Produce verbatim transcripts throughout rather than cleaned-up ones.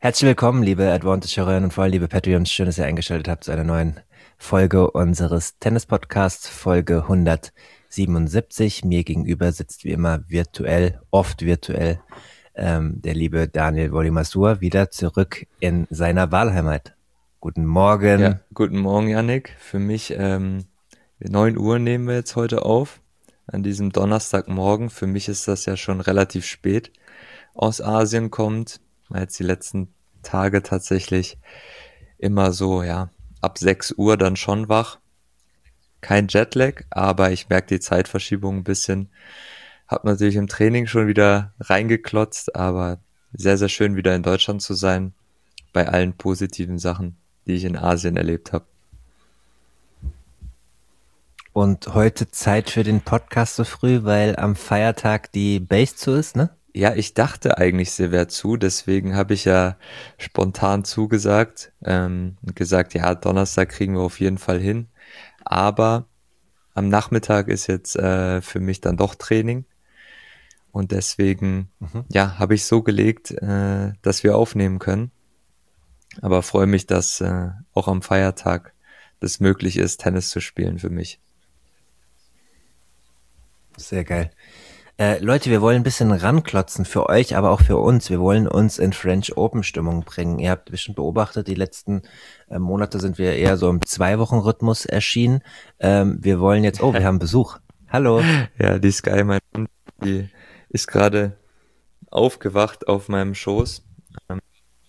Herzlich willkommen, liebe Advantage-Hörerinnen und vor allem liebe Patreons. Schön, dass ihr eingeschaltet habt zu einer neuen Folge unseres Tennis-Podcasts, Folge hundertsiebenundsiebzig. Mir gegenüber sitzt wie immer virtuell, oft virtuell, ähm, der liebe Daniel Wolli-Masur, wieder zurück in seiner Wahlheimat. Guten Morgen. Ja, guten Morgen, Yannick. Für mich, ähm, neun Uhr nehmen wir jetzt heute auf, an diesem Donnerstagmorgen. Für mich ist das ja schon relativ spät. Aus Asien kommt, war jetzt die letzten Tage tatsächlich immer so, ja, ab sechs Uhr dann schon wach. Kein Jetlag, aber ich merke die Zeitverschiebung ein bisschen. Hab natürlich im Training schon wieder reingeklotzt, aber sehr, sehr schön wieder in Deutschland zu sein, bei allen positiven Sachen, die ich in Asien erlebt habe. Und heute Zeit für den Podcast so früh, weil am Feiertag die Base zu ist, ne? Ja, ich dachte eigentlich, sie wäre zu, deswegen habe ich ja spontan zugesagt, ähm, und gesagt, ja, Donnerstag kriegen wir auf jeden Fall hin. Aber am Nachmittag ist jetzt äh, für mich dann doch Training und deswegen, Mhm. ja, habe ich so gelegt, äh, dass wir aufnehmen können. Aber freue mich, dass äh, auch am Feiertag das möglich ist, Tennis zu spielen für mich. Sehr geil. Äh, Leute, wir wollen ein bisschen ranklotzen für euch, aber auch für uns. Wir wollen uns in French Open Stimmung bringen. Ihr habt bestimmt beobachtet, die letzten äh, Monate sind wir eher so im Zwei-Wochen-Rhythmus erschienen. Ähm, wir wollen jetzt, oh, wir haben Besuch. Hallo. Ja, die Sky, mein Hund, die ist gerade aufgewacht auf meinem Schoß. Ähm,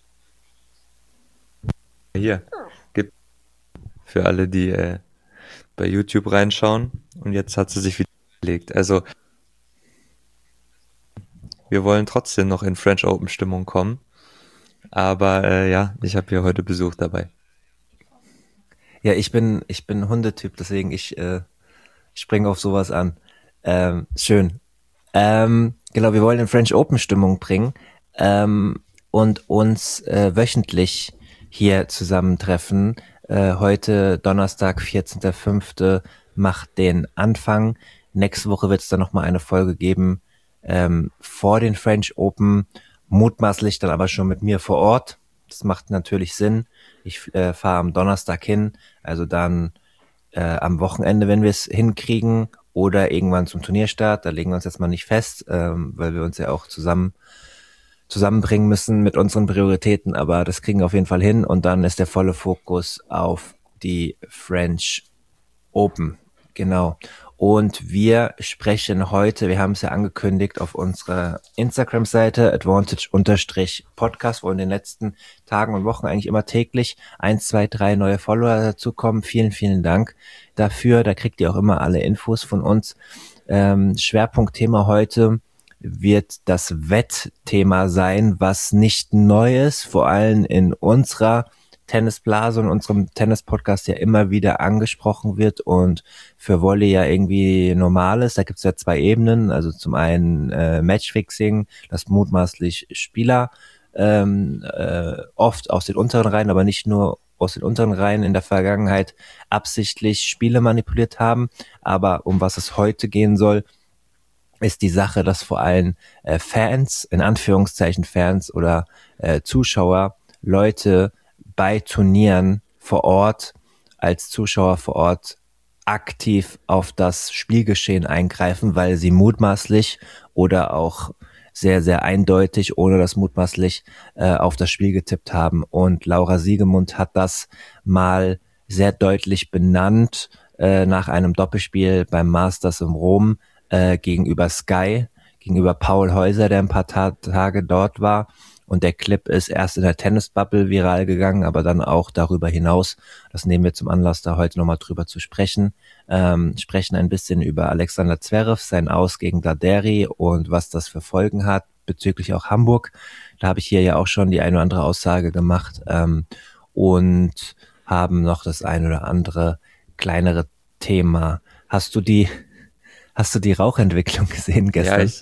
hier, gibt für alle, die äh, bei YouTube reinschauen. Und jetzt hat sie sich wieder gelegt. Also wir wollen trotzdem noch in French Open Stimmung kommen. Aber äh, ja, ich habe hier heute Besuch dabei. Ja, ich bin, ich bin Hundetyp, deswegen ich, äh, ich springe auf sowas an. Ähm, schön. Ähm, genau, wir wollen in French Open Stimmung bringen ähm, und uns äh, wöchentlich hier zusammentreffen. Äh, heute Donnerstag, vierzehnter fünfter macht den Anfang. Nächste Woche wird es dann nochmal eine Folge geben ähm, vor den French Open, mutmaßlich dann aber schon mit mir vor Ort. Das macht natürlich Sinn. Ich äh, fahre am Donnerstag hin, also dann äh, am Wochenende, wenn wir es hinkriegen, oder irgendwann zum Turnierstart. Da legen wir uns jetzt mal nicht fest, ähm, weil wir uns ja auch zusammen zusammenbringen müssen mit unseren Prioritäten, aber das kriegen wir auf jeden Fall hin und dann ist der volle Fokus auf die French Open. Genau. Und wir sprechen heute, wir haben es ja angekündigt auf unserer Instagram-Seite advantage-podcast, wo in den letzten Tagen und Wochen eigentlich immer täglich eins, zwei, drei neue Follower dazukommen. Vielen, vielen Dank dafür. Da kriegt ihr auch immer alle Infos von uns. Ähm, Schwerpunktthema heute wird das Wettthema sein, was nicht neu ist, vor allem in unserer Tennisblase und unserem Tennis-Podcast ja immer wieder angesprochen wird und für Volley ja irgendwie normal ist. Da gibt es ja zwei Ebenen, also zum einen äh, Matchfixing, das mutmaßlich Spieler ähm, äh, oft aus den unteren Reihen, aber nicht nur aus den unteren Reihen in der Vergangenheit absichtlich Spiele manipuliert haben. Aber um was es heute gehen soll, ist die Sache, dass vor allem äh, Fans, in Anführungszeichen Fans oder äh, Zuschauer, Leute bei Turnieren vor Ort, als Zuschauer vor Ort aktiv auf das Spielgeschehen eingreifen, weil sie mutmaßlich oder auch sehr, sehr eindeutig, ohne das mutmaßlich, äh, auf das Spiel getippt haben. Und Laura Siegemund hat das mal sehr deutlich benannt äh, nach einem Doppelspiel beim Masters in Rom äh, gegenüber Sky, gegenüber Paul Häuser, der ein paar Ta- Tage dort war. Und der Clip ist erst in der Tennisbubble viral gegangen, aber dann auch darüber hinaus. Das nehmen wir zum Anlass, da heute nochmal drüber zu sprechen. Ähm, sprechen ein bisschen über Alexander Zverev, sein Aus gegen Daderi und was das für Folgen hat, bezüglich auch Hamburg. Da habe ich hier ja auch schon die eine oder andere Aussage gemacht ähm, und haben noch das ein oder andere kleinere Thema. Hast du die, hast du die Rauchentwicklung gesehen Ja, gestern? ich,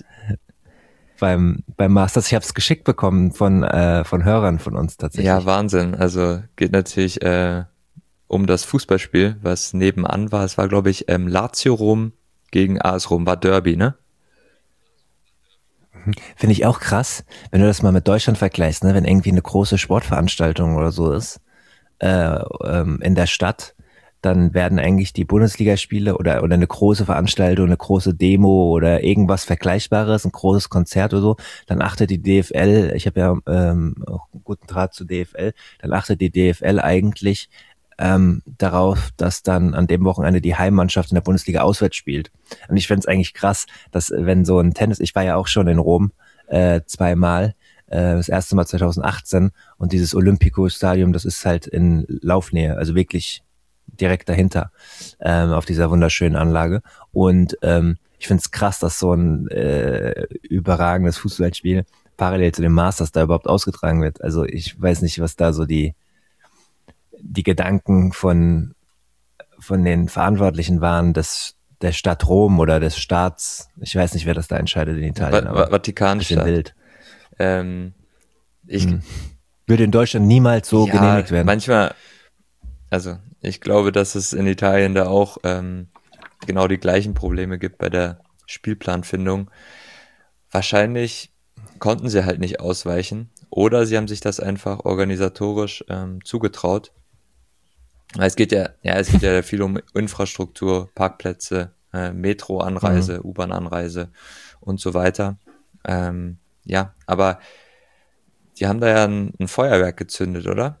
beim beim Masters. Ich habe es geschickt bekommen von äh, von Hörern von uns ja, tatsächlich. Wahnsinn. Also geht natürlich äh, um das Fußballspiel, was nebenan war. Es war, glaube ich, ähm, Lazio Rom gegen A S Rom, war Derby, ne? Finde ich auch krass, wenn du das mal mit Deutschland vergleichst, ne? Wenn irgendwie eine große Sportveranstaltung oder so ist, äh, ähm, in der Stadt, dann werden eigentlich die Bundesligaspiele oder, oder eine große Veranstaltung, eine große Demo oder irgendwas Vergleichbares, ein großes Konzert oder so, dann achtet die D F L, ich habe ja ähm, auch einen guten Draht zur D F L, dann achtet die D F L eigentlich ähm, darauf, dass dann an dem Wochenende die Heimmannschaft in der Bundesliga auswärts spielt. Und ich find's eigentlich krass, dass äh, wenn so ein Tennis, ich war ja auch schon in Rom äh, zweimal, äh, das erste Mal zwanzig achtzehn und dieses Olympico-Stadion, das ist halt in Laufnähe, also wirklich direkt dahinter ähm, auf dieser wunderschönen Anlage. Und ähm, ich find's krass, dass so ein äh, überragendes Fußballspiel parallel zu dem Masters da überhaupt ausgetragen wird. Also ich weiß nicht, was da so die die Gedanken von von den Verantwortlichen waren des der Stadt Rom oder des Staats. Ich weiß nicht, wer das da entscheidet in Italien, Va aber Va bisschen Vatikanstadt. wild. Ähm, ich, Hm. Würde in Deutschland niemals so ja, genehmigt werden. manchmal, also ich glaube, dass es in Italien da auch ähm, genau die gleichen Probleme gibt bei der Spielplanfindung. Wahrscheinlich konnten sie halt nicht ausweichen oder sie haben sich das einfach organisatorisch ähm, zugetraut. Es geht ja, ja, es geht ja viel um Infrastruktur, Parkplätze, äh, Mhm. Metro-Anreise, U-Bahn-Anreise und so weiter. Ähm, ja, aber die haben da ja ein, ein Feuerwerk gezündet, oder?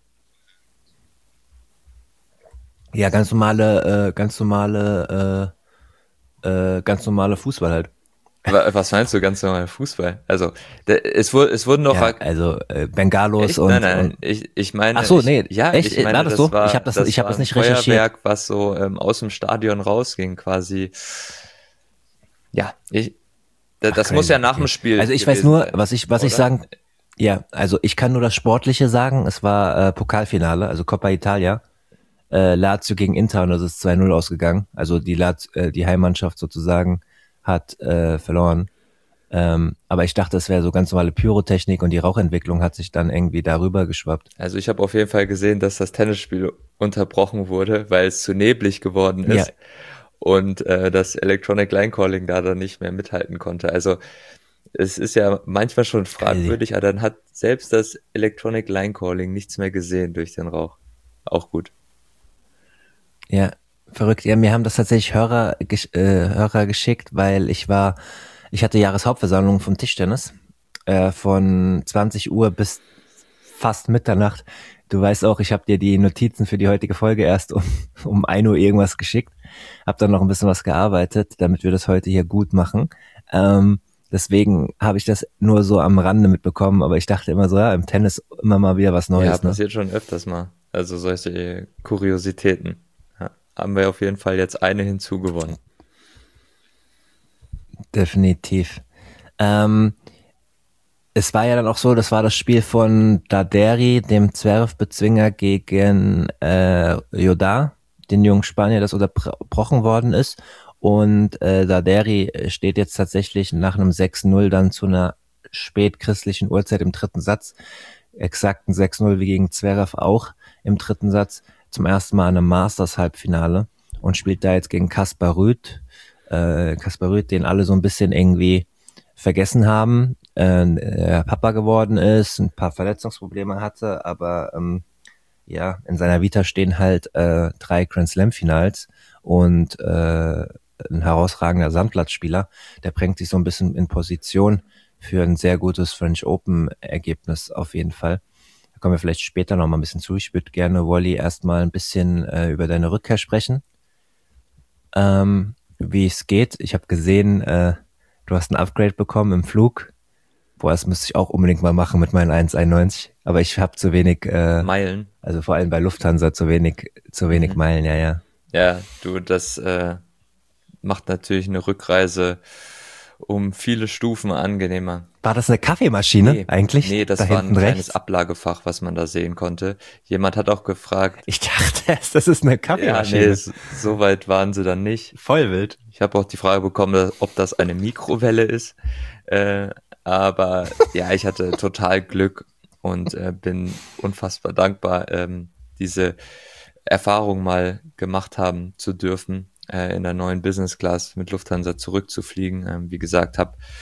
Ja, ganz normale, äh, ganz normale, äh, äh, ganz normale Fußball halt. Wa- Was meinst du, ganz normal Fußball? Also, der, es wurde, es wurden noch, Ja, also äh, Bengalos echt? Nein, und nein, und ich, ich ach meine, so, ich, nee, ja, echt ich war meine, das das so? Ich habe war, das ich das habe war das ein nicht recherchiert. Feuerwerk, was so ähm, aus dem Stadion rausging, quasi. Ja, ich, da- Ach das muss ja crazy, nach dem okay. Spiel Also ich weiß gewesen nur, sein, was ich was ich oder? sagen, ja, also ich kann nur das Sportliche sagen. Es war äh, Pokalfinale, also Coppa Italia. Äh, Lazio gegen Inter und das ist zwei null ausgegangen. Also die Lazio, äh, die Heimmannschaft sozusagen hat äh, verloren. Ähm, aber ich dachte, es wäre so ganz normale Pyrotechnik und die Rauchentwicklung hat sich dann irgendwie darüber geschwappt. Also ich habe auf jeden Fall gesehen, dass das Tennisspiel unterbrochen wurde, weil es zu neblig geworden Ja, ist und äh, das Electronic Line Calling da dann nicht mehr mithalten konnte. Also es ist ja manchmal schon crazy. fragwürdig, aber dann hat selbst das Electronic Line Calling nichts mehr gesehen durch den Rauch. Auch gut. Ja, verrückt. Ja, mir haben das tatsächlich Hörer, gesch- äh, Hörer geschickt, weil ich war, ich hatte Jahreshauptversammlung vom Tischtennis äh, von zwanzig Uhr bis fast Mitternacht. Du weißt auch, ich habe dir die Notizen für die heutige Folge erst um, um ein Uhr irgendwas geschickt. Hab dann noch ein bisschen was gearbeitet, damit wir das heute hier gut machen. Ähm, deswegen habe ich das nur so am Rande mitbekommen, aber ich dachte immer so, ja, im Tennis immer mal wieder was Ja, Neues, ne? passiert schon öfters mal. Also solche Kuriositäten. Ja, haben wir auf jeden Fall jetzt eine hinzugewonnen. Definitiv. Ähm, Es war ja dann auch so, das war das Spiel von Daderi, dem Zwerfbezwinger gegen äh, Jodar, den jungen Spanier, das unterbrochen worden ist. Und äh, Daderi steht jetzt tatsächlich nach einem sechs null dann zu einer spätchristlichen Uhrzeit im dritten Satz. Exakten sechs null wie gegen Zverev auch im dritten Satz. Zum ersten Mal in einem Masters-Halbfinale und spielt da jetzt gegen Kaspar Rüth. Äh, Kaspar Rüth, den alle so ein bisschen irgendwie vergessen haben, äh, Papa geworden ist, ein paar Verletzungsprobleme hatte, aber ähm, ja, in seiner Vita stehen halt äh, drei Grand Slam Finals und äh, ein herausragender Sandplatzspieler, der bringt sich so ein bisschen in Position für ein sehr gutes French Open Ergebnis auf jeden Fall. Da kommen wir vielleicht später noch mal ein bisschen zu. Ich würde gerne, Wally, erstmal ein bisschen äh, über deine Rückkehr sprechen, ähm, wie es geht. Ich habe gesehen, äh, du hast ein Upgrade bekommen im Flug. Boah, das müsste ich auch unbedingt mal machen mit meinen eins Komma einundneunzig. Aber ich habe zu wenig, äh, Meilen. also vor allem bei Lufthansa zu wenig, zu wenig Mhm. Meilen, ja, ja. Ja, du, das äh, macht natürlich eine Rückreise um viele Stufen angenehmer. War das eine Kaffeemaschine Nee, eigentlich? nee, Da das war hinten ein kleines rechts? Ablagefach, was man da sehen konnte. Jemand hat auch gefragt, Ich dachte erst, das ist eine ja, nee, Kaffeemaschine. s- so weit waren sie dann nicht. Voll wild. Ich habe auch die Frage bekommen, dass- ob das eine Mikrowelle ist. Äh, aber ja, ich hatte total Glück und äh, bin unfassbar dankbar, ähm, diese Erfahrung mal gemacht haben zu dürfen, äh, in der neuen Business Class mit Lufthansa zurückzufliegen. Ähm, wie gesagt, habe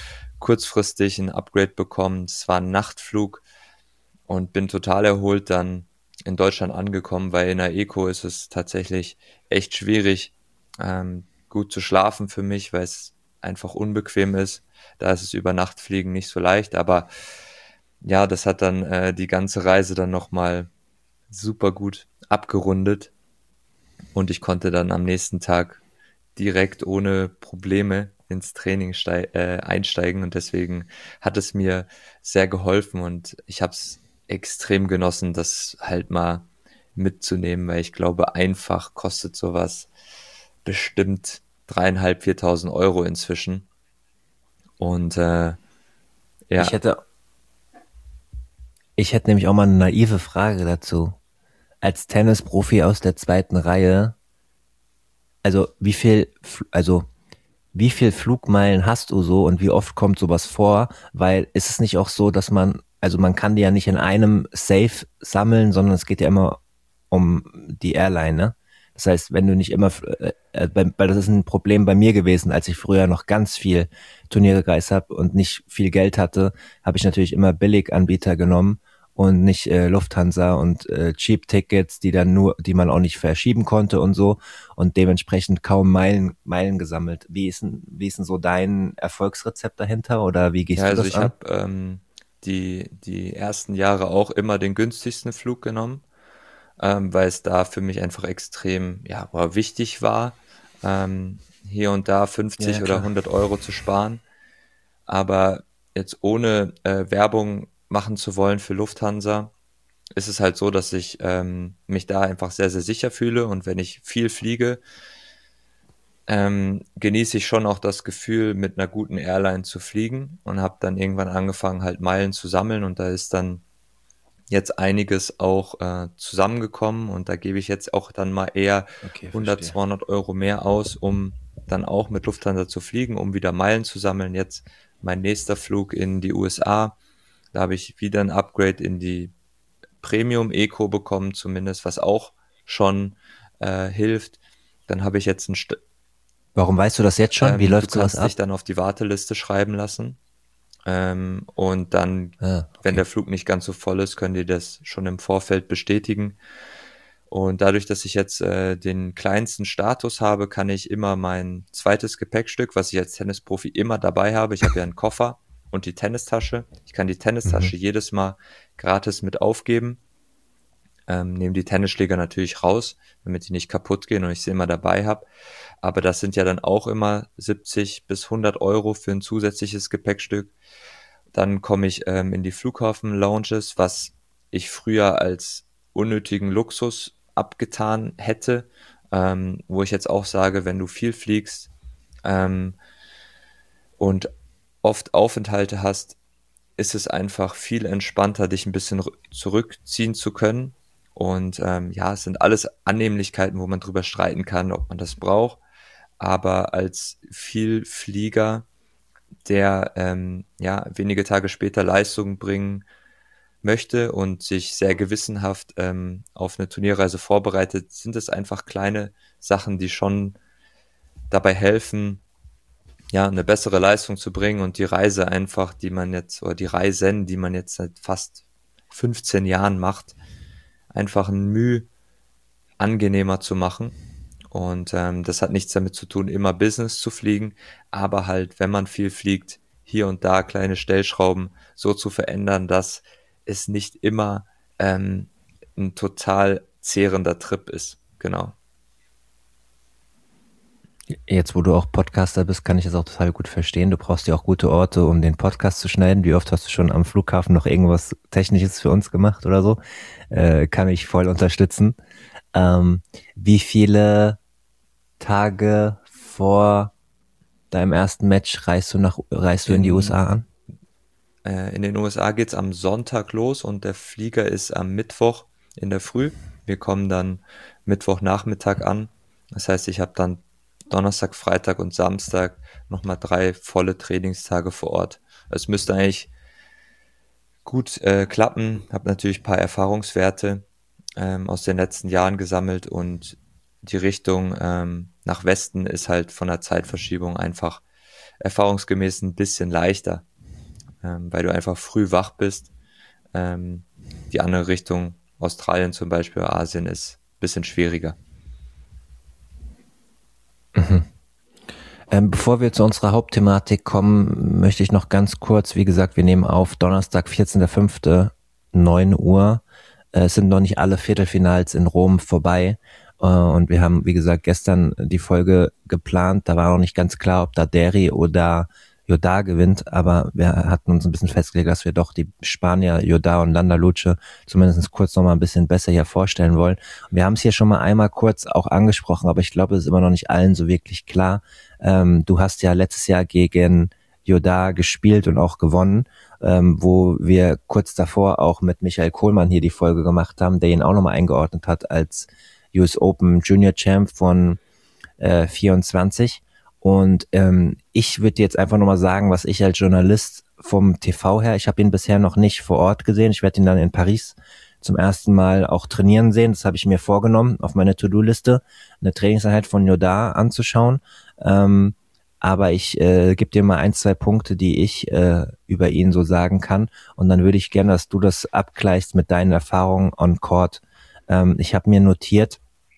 kurzfristig ein Upgrade bekommen. Es war ein Nachtflug und bin total erholt dann in Deutschland angekommen, weil in der Eco ist es tatsächlich echt schwierig, ähm, gut zu schlafen für mich, weil es einfach unbequem ist. Da ist es über Nachtfliegen nicht so leicht, aber ja, das hat dann äh, die ganze Reise dann nochmal super gut abgerundet und ich konnte dann am nächsten Tag direkt ohne Probleme ins Training stei- äh, einsteigen und deswegen hat es mir sehr geholfen und ich habe es extrem genossen, das halt mal mitzunehmen, weil ich glaube, einfach kostet sowas bestimmt dreieinhalb, viertausend Euro inzwischen und äh, Ich ja, hätte, ich hätte nämlich auch mal eine naive Frage dazu. Als Tennisprofi aus der zweiten Reihe, also wie viel, Fl- also wie viel Flugmeilen hast du so und wie oft kommt sowas vor? Weil ist es nicht auch so, dass man, also man kann die ja nicht in einem Safe sammeln, sondern es geht ja immer um die Airline, ne? Das heißt, wenn du nicht immer, äh, äh, weil das ist ein Problem bei mir gewesen, als ich früher noch ganz viel Turniere gereist habe und nicht viel Geld hatte, habe ich natürlich immer Billiganbieter genommen und nicht äh, Lufthansa und äh, Cheap Tickets, die dann nur, die man auch nicht verschieben konnte und so und dementsprechend kaum Meilen, Meilen gesammelt. Wie ist denn, wie ist denn so dein Erfolgsrezept dahinter oder wie ja, gehst du also das ich an? habe ähm, die, die ersten Jahre auch immer den günstigsten Flug genommen, ähm, weil es da für mich einfach extrem, ja, boah, wichtig war, ähm, hier und da Ja, ja, fünfzig oder klar. hundert Euro zu sparen. Aber jetzt ohne äh, Werbung machen zu wollen für Lufthansa, ist es halt so, dass ich ähm, mich da einfach sehr, sehr sicher fühle und wenn ich viel fliege, ähm, genieße ich schon auch das Gefühl, mit einer guten Airline zu fliegen und habe dann irgendwann angefangen, halt Meilen zu sammeln und da ist dann jetzt einiges auch äh, zusammengekommen und da gebe ich jetzt auch dann mal eher Okay, hundert, verstehe. zweihundert Euro mehr aus, um dann auch mit Lufthansa zu fliegen, um wieder Meilen zu sammeln. Jetzt mein nächster Flug in die U S A, da habe ich wieder ein Upgrade in die Premium Eco bekommen, zumindest, was auch schon äh, hilft. Dann habe ich jetzt ein, St Warum weißt du das jetzt schon? Wie ähm, du läuft sowas kannst dich ab? dann auf die Warteliste schreiben lassen. Ähm, und dann, Ah, wenn okay. der Flug nicht ganz so voll ist, können die das schon im Vorfeld bestätigen. Und dadurch, dass ich jetzt äh, den kleinsten Status habe, kann ich immer mein zweites Gepäckstück, was ich als Tennisprofi immer dabei habe, ich habe ja einen Koffer und die Tennistasche. Ich kann die Mhm. Tennistasche jedes Mal gratis mit aufgeben, ähm, nehme die Tennisschläger natürlich raus, damit die nicht kaputt gehen und ich sie immer dabei habe. Aber das sind ja dann auch immer siebzig bis hundert Euro für ein zusätzliches Gepäckstück. Dann komme ich ähm, in die Flughafen-Lounges, was ich früher als unnötigen Luxus abgetan hätte, ähm, wo ich jetzt auch sage, wenn du viel fliegst ähm, und oft Aufenthalte hast, ist es einfach viel entspannter, dich ein bisschen r- zurückziehen zu können. Und ähm, ja, es sind alles Annehmlichkeiten, wo man drüber streiten kann, ob man das braucht. Aber als Vielflieger, der ähm, ja wenige Tage später Leistungen bringen möchte und sich sehr gewissenhaft ähm, auf eine Turnierreise vorbereitet, sind es einfach kleine Sachen, die schon dabei helfen, ja, eine bessere Leistung zu bringen und die Reise einfach, die man jetzt, oder die Reisen, die man jetzt seit fast fünfzehn Jahren macht, einfach ein Mühe angenehmer zu machen. Und ähm, das hat nichts damit zu tun, immer Business zu fliegen, aber halt, wenn man viel fliegt, hier und da kleine Stellschrauben so zu verändern, dass es nicht immer ähm, ein total zehrender Trip ist. Genau. Jetzt, wo du auch Podcaster bist, kann ich das auch total gut verstehen. Du brauchst ja auch gute Orte, um den Podcast zu schneiden. Wie oft hast du schon am Flughafen noch irgendwas Technisches für uns gemacht oder so? Äh, kann ich voll unterstützen. Ähm, wie viele Tage vor deinem ersten Match reist du nach, reist du in die In, U S A an? äh, in den U S A geht's am Sonntag los und der Flieger ist am Mittwoch in der Früh. Wir kommen dann Mittwochnachmittag an. Das heißt, ich habe dann Donnerstag, Freitag und Samstag nochmal drei volle Trainingstage vor Ort. Es müsste eigentlich gut äh, klappen. Habe natürlich ein paar Erfahrungswerte ähm, aus den letzten Jahren gesammelt und die Richtung ähm, nach Westen ist halt von der Zeitverschiebung einfach erfahrungsgemäß ein bisschen leichter. ähm, weil du einfach früh wach bist. Ähm, die andere Richtung, Australien zum Beispiel, Asien, ist ein bisschen schwieriger. Mhm. Ähm, bevor wir zu unserer Hauptthematik kommen, möchte ich noch ganz kurz, wie gesagt, wir nehmen auf Donnerstag, vierzehnter fünfter neun Uhr. Äh, es sind noch nicht alle Viertelfinals in Rom vorbei. Äh, und wir haben, wie gesagt, gestern die Folge geplant. Da war noch nicht ganz klar, ob da Derry oder Jodar gewinnt, aber wir hatten uns ein bisschen festgelegt, dass wir doch die Spanier Jodar und Landaluce zumindest kurz noch mal ein bisschen besser hier vorstellen wollen. Und wir haben es hier schon mal einmal kurz auch angesprochen, aber ich glaube, es ist immer noch nicht allen so wirklich klar. Ähm, du hast ja letztes Jahr gegen Jodar gespielt und auch gewonnen, ähm, wo wir kurz davor auch mit Michael Kohlmann hier die Folge gemacht haben, der ihn auch nochmal eingeordnet hat als U S Open Junior Champ von äh, vierundzwanzig. Und ähm, ich würde jetzt einfach nochmal sagen, was ich als Journalist vom T V her, ich habe ihn bisher noch nicht vor Ort gesehen, ich werde ihn dann in Paris zum ersten Mal auch trainieren sehen, das habe ich mir vorgenommen, auf meine To-Do-Liste, eine Trainingseinheit von Jodar anzuschauen. Ähm, aber ich äh, gebe dir mal ein, zwei Punkte, die ich äh, über ihn so sagen kann. Und dann würde ich gerne, dass du das abgleichst mit deinen Erfahrungen on Court. Ähm, ich habe mir notiert,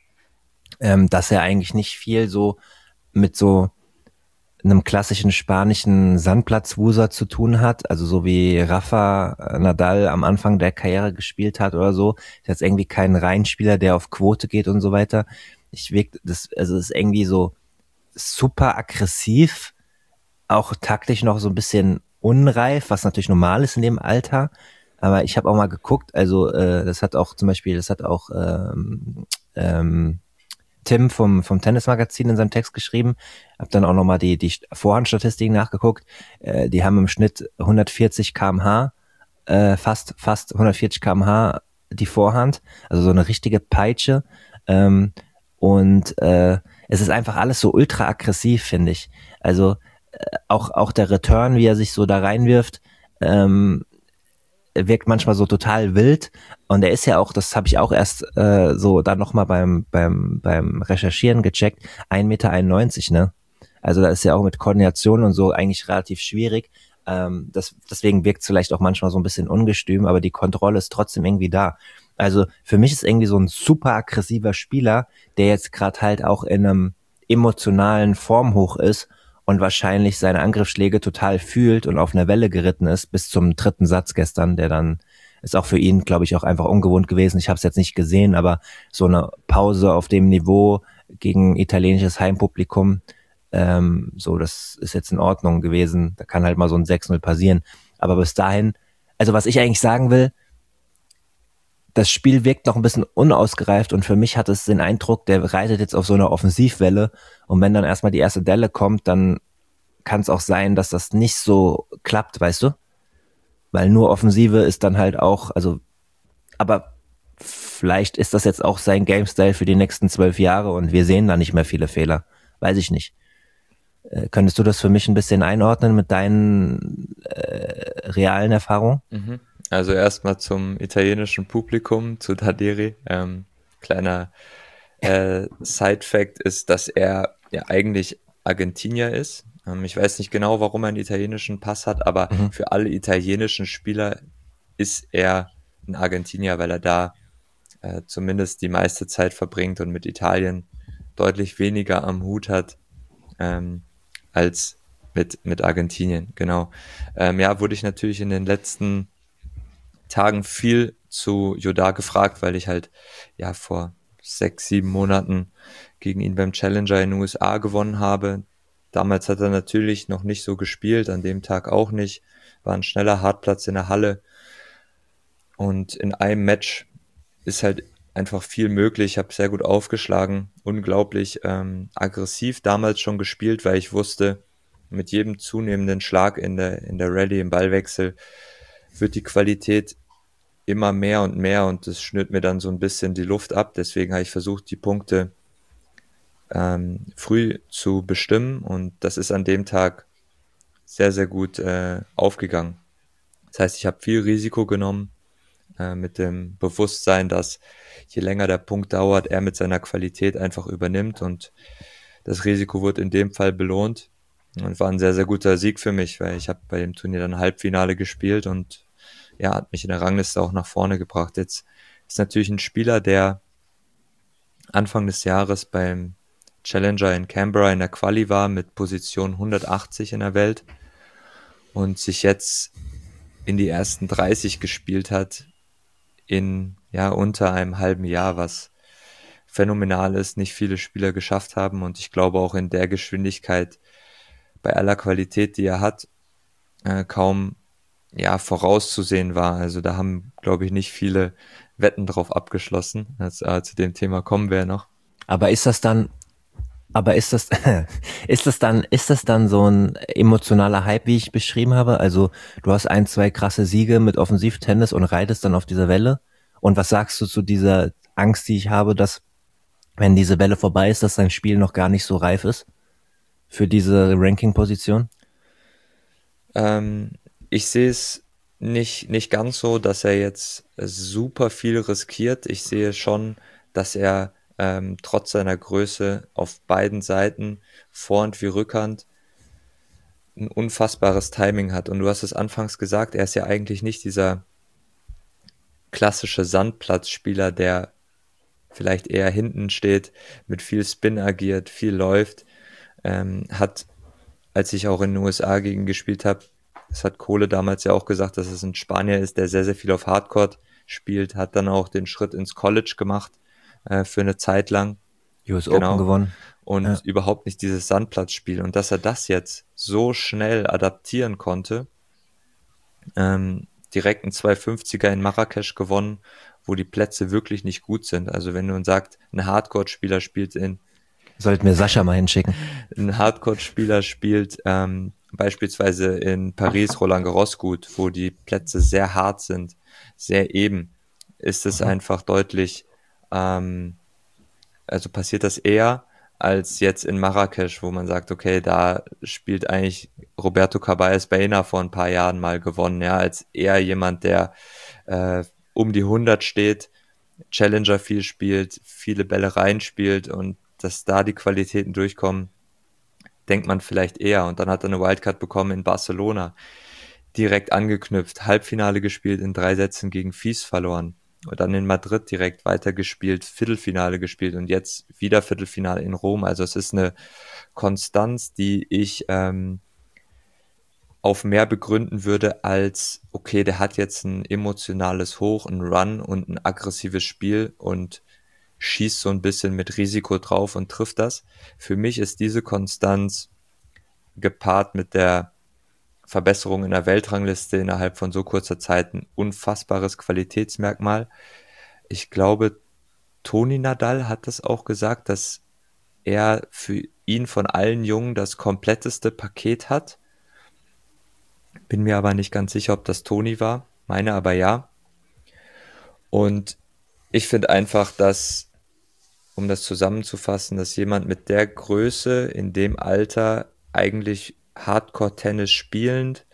ähm, dass er eigentlich nicht viel so mit so einem klassischen spanischen Sandplatzwuser zu tun hat, also so wie Rafa Nadal am Anfang der Karriere gespielt hat oder so. Ist jetzt irgendwie kein Reinspieler, der auf Quote geht und so weiter. Ich wirkt das, also es ist irgendwie so super aggressiv, auch taktisch noch so ein bisschen unreif, was natürlich normal ist in dem Alter. Aber ich habe auch mal geguckt, also äh, das hat auch zum Beispiel, das hat auch ähm, ähm, Tim vom vom Tennismagazin in seinem Text geschrieben. Hab dann auch nochmal die die Vorhandstatistiken nachgeguckt. Äh, die haben im Schnitt hundertvierzig Kilometer pro Stunde, äh, fast fast hundertvierzig Kilometer pro Stunde die Vorhand, also so eine richtige Peitsche. Ähm, und äh, es ist einfach alles so ultra aggressiv, finde ich. Also äh, auch auch der Return, wie er sich so da reinwirft, ähm, wirkt manchmal so total wild. Und er ist ja auch, das habe ich auch erst äh, so dann nochmal beim, beim, beim Recherchieren gecheckt, ein Meter einundneunzig, ne? Also da ist ja auch mit Koordination und so eigentlich relativ schwierig. Ähm, das, deswegen wirkt es vielleicht auch manchmal so ein bisschen ungestüm, aber die Kontrolle ist trotzdem irgendwie da. Also für mich ist irgendwie so ein super aggressiver Spieler, der jetzt gerade halt auch in einem emotionalen Formhoch ist und wahrscheinlich seine Angriffsschläge total fühlt und auf einer Welle geritten ist bis zum dritten Satz gestern, der dann ist auch für ihn, glaube ich, auch einfach ungewohnt gewesen. Ich habe es jetzt nicht gesehen, aber so eine Pause auf dem Niveau gegen italienisches Heimpublikum, ähm, so, das ist jetzt in Ordnung gewesen. Da kann halt mal so ein sechs null passieren. Aber bis dahin, also was ich eigentlich sagen will, das Spiel wirkt noch ein bisschen unausgereift und für mich hat es den Eindruck, der reitet jetzt auf so einer Offensivwelle und wenn dann erstmal die erste Delle kommt, dann kann es auch sein, dass das nicht so klappt, weißt du? Weil nur Offensive ist dann halt auch, also, aber vielleicht ist das jetzt auch sein Game-Style für die nächsten zwölf Jahre und wir sehen da nicht mehr viele Fehler. Weiß ich nicht. Äh, könntest du das für mich ein bisschen einordnen mit deinen äh, realen Erfahrungen? Mhm. Also erstmal zum italienischen Publikum, zu Taderi. Ähm, kleiner äh, Side-Fact ist, dass er ja eigentlich Argentinier ist. Ähm, ich weiß nicht genau, warum er einen italienischen Pass hat, aber Mhm. für alle italienischen Spieler ist er ein Argentinier, weil er da äh, zumindest die meiste Zeit verbringt und mit Italien deutlich weniger am Hut hat ähm, als mit, mit Argentinien. Genau. Ähm, ja, wurde ich natürlich in den letzten Tagen viel zu Jodar gefragt, weil ich halt ja vor sechs, sieben Monaten gegen ihn beim Challenger in den U S A gewonnen habe. Damals hat er natürlich noch nicht so gespielt, an dem Tag auch nicht. War ein schneller Hartplatz in der Halle. Und in einem Match ist halt einfach viel möglich. Ich habe sehr gut aufgeschlagen, unglaublich ähm, aggressiv damals schon gespielt, weil ich wusste, mit jedem zunehmenden Schlag in der, in der Rallye, im Ballwechsel, wird die Qualität immer mehr und mehr und das schnürt mir dann so ein bisschen die Luft ab. Deswegen habe ich versucht, die Punkte ähm, früh zu bestimmen und das ist an dem Tag sehr, sehr gut äh, aufgegangen. Das heißt, ich habe viel Risiko genommen äh, mit dem Bewusstsein, dass je länger der Punkt dauert, er mit seiner Qualität einfach übernimmt und das Risiko wird in dem Fall belohnt. Und war ein sehr, sehr guter Sieg für mich, weil ich habe bei dem Turnier dann Halbfinale gespielt und ja, hat mich in der Rangliste auch nach vorne gebracht. Jetzt ist natürlich ein Spieler, der Anfang des Jahres beim Challenger in Canberra in der Quali war mit Position hundertachtzig in der Welt und sich jetzt in die ersten dreißig gespielt hat in ja unter einem halben Jahr, was phänomenal ist, nicht viele Spieler geschafft haben und ich glaube auch in der Geschwindigkeit bei aller Qualität, die er hat, äh, kaum ja vorauszusehen war. Also da haben, glaube ich, nicht viele Wetten drauf abgeschlossen. Das, äh, zu dem Thema kommen wir ja noch. Aber ist das dann, aber ist das, ist das dann, ist das dann so ein emotionaler Hype, wie ich beschrieben habe? Also du hast ein, zwei krasse Siege mit Offensivtennis und reitest dann auf dieser Welle. Und was sagst du zu dieser Angst, die ich habe, dass, wenn diese Welle vorbei ist, dass dein Spiel noch gar nicht so reif ist für diese Ranking-Position? Ähm, ich sehe es nicht, nicht ganz so, dass er jetzt super viel riskiert. Ich sehe schon, dass er ähm, trotz seiner Größe auf beiden Seiten, Vorhand wie Rückhand, ein unfassbares Timing hat. Und du hast es anfangs gesagt, er ist ja eigentlich nicht dieser klassische Sandplatzspieler, der vielleicht eher hinten steht, mit viel Spin agiert, viel läuft, ähm, hat, als ich auch in den U S A gegen gespielt habe, das hat Kohle damals ja auch gesagt, dass es ein Spanier ist, der sehr, sehr viel auf Hardcourt spielt, hat dann auch den Schritt ins College gemacht äh, für eine Zeit lang. U S Open Genau. gewonnen. Und Ja. überhaupt nicht dieses Sandplatzspiel. Und dass er das jetzt so schnell adaptieren konnte, ähm, direkt ein zweihundertfünfziger in Marrakesch gewonnen, wo die Plätze wirklich nicht gut sind. Also wenn man sagt, ein Hardcourt-Spieler spielt in Sollten wir Sascha mal hinschicken. ein Hardcourt-Spieler spielt ähm, beispielsweise in Paris Roland Garros gut, wo die Plätze sehr hart sind, sehr eben, ist es einfach deutlich, ähm, also passiert das eher als jetzt in Marrakesch, wo man sagt, okay, da spielt eigentlich Roberto Caballes Baena vor ein paar Jahren mal gewonnen, ja, als eher jemand, der äh, um die hundert steht, Challenger viel spielt, viele Bälle reinspielt und dass da die Qualitäten durchkommen, denkt man vielleicht eher. Und dann hat er eine Wildcard bekommen in Barcelona, direkt angeknüpft, Halbfinale gespielt, in drei Sätzen gegen Fies verloren. Und dann in Madrid direkt weitergespielt, Viertelfinale gespielt und jetzt wieder Viertelfinale in Rom. Also es ist eine Konstanz, die ich ähm, auf mehr begründen würde als, okay, der hat jetzt ein emotionales Hoch, ein Run und ein aggressives Spiel und schießt so ein bisschen mit Risiko drauf und trifft das. Für mich ist diese Konstanz gepaart mit der Verbesserung in der Weltrangliste innerhalb von so kurzer Zeit ein unfassbares Qualitätsmerkmal. Ich glaube, Toni Nadal hat das auch gesagt, dass er für ihn von allen Jungen das kompletteste Paket hat. Bin mir aber nicht ganz sicher, ob das Toni war. Meine aber ja. Und ich finde einfach, dass, um das zusammenzufassen, dass jemand mit der Größe in dem Alter eigentlich Hardcore-Tennis spielend,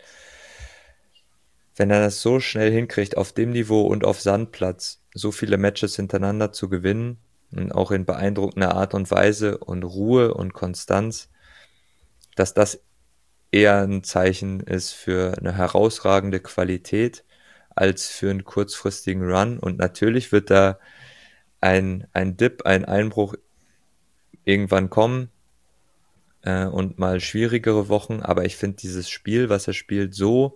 wenn er das so schnell hinkriegt, auf dem Niveau und auf Sandplatz so viele Matches hintereinander zu gewinnen und auch in beeindruckender Art und Weise und Ruhe und Konstanz, dass das eher ein Zeichen ist für eine herausragende Qualität als für einen kurzfristigen Run. Und natürlich wird da ein, ein Dip, ein Einbruch irgendwann kommen äh, und mal schwierigere Wochen. Aber ich finde dieses Spiel, was er spielt, so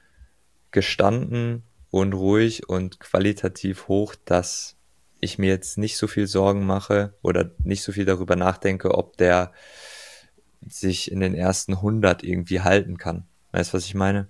gestanden und ruhig und qualitativ hoch, dass ich mir jetzt nicht so viel Sorgen mache oder nicht so viel darüber nachdenke, ob der sich in den ersten hundert irgendwie halten kann. Weißt du, was ich meine?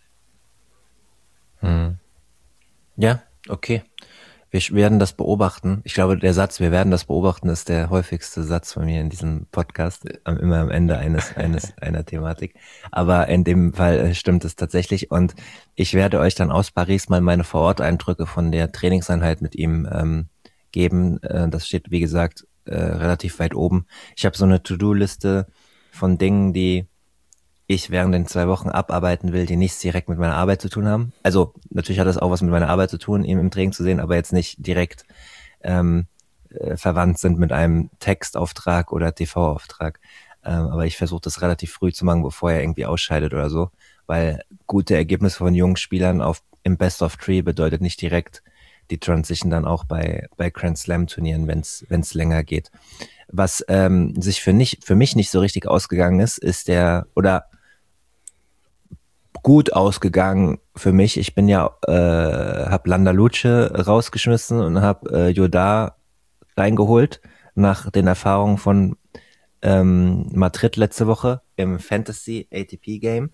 Hm. Ja, okay. Wir werden das beobachten. Ich glaube, der Satz, wir werden das beobachten, ist der häufigste Satz von mir in diesem Podcast, immer am Ende eines, eines, einer Thematik. Aber in dem Fall stimmt es tatsächlich. Und ich werde euch dann aus Paris mal meine Vororteindrücke von der Trainingseinheit mit ihm ähm, geben. Äh, das steht, wie gesagt, äh, relativ weit oben. Ich habe so eine To-Do-Liste von Dingen, die ich während den zwei Wochen abarbeiten will, die nichts direkt mit meiner Arbeit zu tun haben. Also natürlich hat das auch was mit meiner Arbeit zu tun, ihn im Training zu sehen, aber jetzt nicht direkt ähm, äh, verwandt sind mit einem Textauftrag oder T V-Auftrag. Ähm, aber ich versuche das relativ früh zu machen, bevor er irgendwie ausscheidet oder so, weil gute Ergebnisse von jungen Spielern auf im Best of Three bedeutet nicht direkt die Transition dann auch bei bei Grand Slam Turnieren, wenn es wenn es länger geht. Was ähm, sich für nicht für mich nicht so richtig ausgegangen ist, ist der oder gut ausgegangen für mich. Ich bin ja äh, habe Landa Luce rausgeschmissen und habe äh, Jodar reingeholt nach den Erfahrungen von ähm, Madrid letzte Woche im Fantasy A T P Game.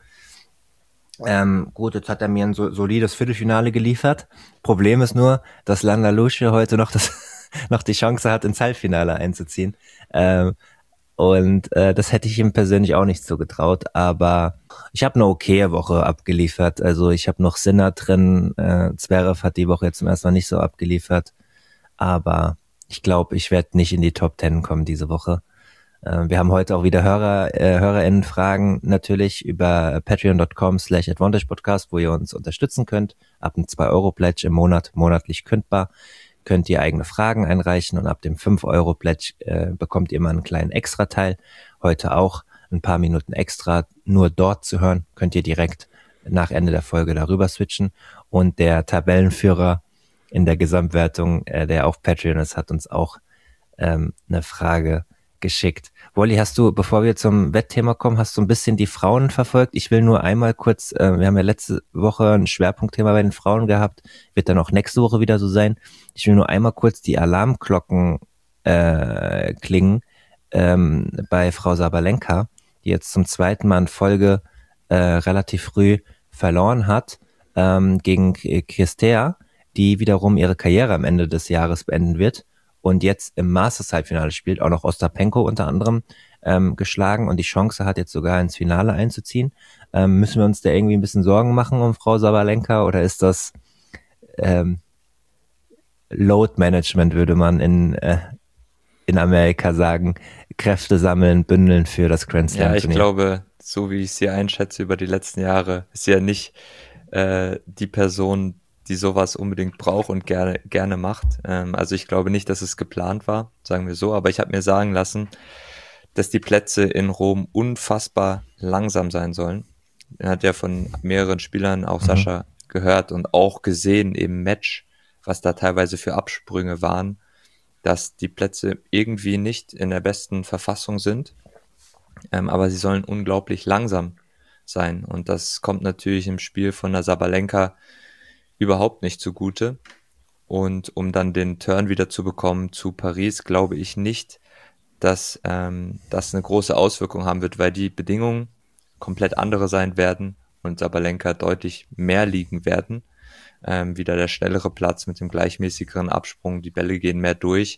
Ähm, gut, jetzt hat er mir ein so, solides Viertelfinale geliefert. Problem ist nur, dass Landa Luce heute noch das noch die Chance hat, ins Halbfinale einzuziehen. Ähm, und äh, das hätte ich ihm persönlich auch nicht so getraut, aber ich habe eine okaye Woche abgeliefert. Also ich habe noch Sinner drin, äh, Zverev hat die Woche jetzt zum ersten Mal nicht so abgeliefert, aber ich glaube, ich werde nicht in die Top Ten kommen diese Woche. Äh, wir haben heute auch wieder Hörer, äh, HörerInnen-Fragen natürlich über patreon.com slash advantage podcast, wo ihr uns unterstützen könnt. Ab einem zwei Euro Pledge im Monat, monatlich kündbar, könnt ihr eigene Fragen einreichen und ab dem fünf Euro Pledge äh, bekommt ihr mal einen kleinen Extra-Teil. Heute auch ein paar Minuten extra nur dort zu hören, könnt ihr direkt nach Ende der Folge darüber switchen. Und der Tabellenführer in der Gesamtwertung, äh, der auf Patreon ist, hat uns auch ähm, eine Frage geschickt. Wolli, hast du, bevor wir zum Wettthema kommen, hast du ein bisschen die Frauen verfolgt? Ich will nur einmal kurz, äh, wir haben ja letzte Woche ein Schwerpunktthema bei den Frauen gehabt, wird dann auch nächste Woche wieder so sein. Ich will nur einmal kurz die Alarmglocken äh, klingen ähm, bei Frau Sabalenka, die jetzt zum zweiten Mal in Folge äh, relativ früh verloren hat ähm, gegen Kristea, die wiederum ihre Karriere am Ende des Jahres beenden wird und jetzt im Masters-Halbfinale spielt, auch noch Ostapenko unter anderem ähm, geschlagen und die Chance hat, jetzt sogar ins Finale einzuziehen. Ähm, müssen wir uns da irgendwie ein bisschen Sorgen machen um Frau Sabalenka oder ist das ähm, Load Management, würde man in, äh, in Amerika sagen, Kräfte sammeln, bündeln für das Grand Slam Ja, ich Turnier? glaube, so wie ich sie einschätze über die letzten Jahre, ist sie ja nicht äh, die Person, die sowas unbedingt braucht und gerne gerne macht. Ähm, also ich glaube nicht, dass es geplant war, sagen wir so, aber ich habe mir sagen lassen, dass die Plätze in Rom unfassbar langsam sein sollen. Er hat ja von mehreren Spielern, auch Mhm. Sascha, gehört und auch gesehen im Match, was da teilweise für Absprünge waren, dass die Plätze irgendwie nicht in der besten Verfassung sind, ähm, aber sie sollen unglaublich langsam sein. Und das kommt natürlich im Spiel von der Sabalenka überhaupt nicht zugute. Und um dann den Turn wieder zu bekommen zu Paris, glaube ich nicht, dass ähm, das eine große Auswirkung haben wird, weil die Bedingungen komplett andere sein werden und Sabalenka deutlich mehr liegen werden. Ähm, wieder der schnellere Platz mit dem gleichmäßigeren Absprung, die Bälle gehen mehr durch.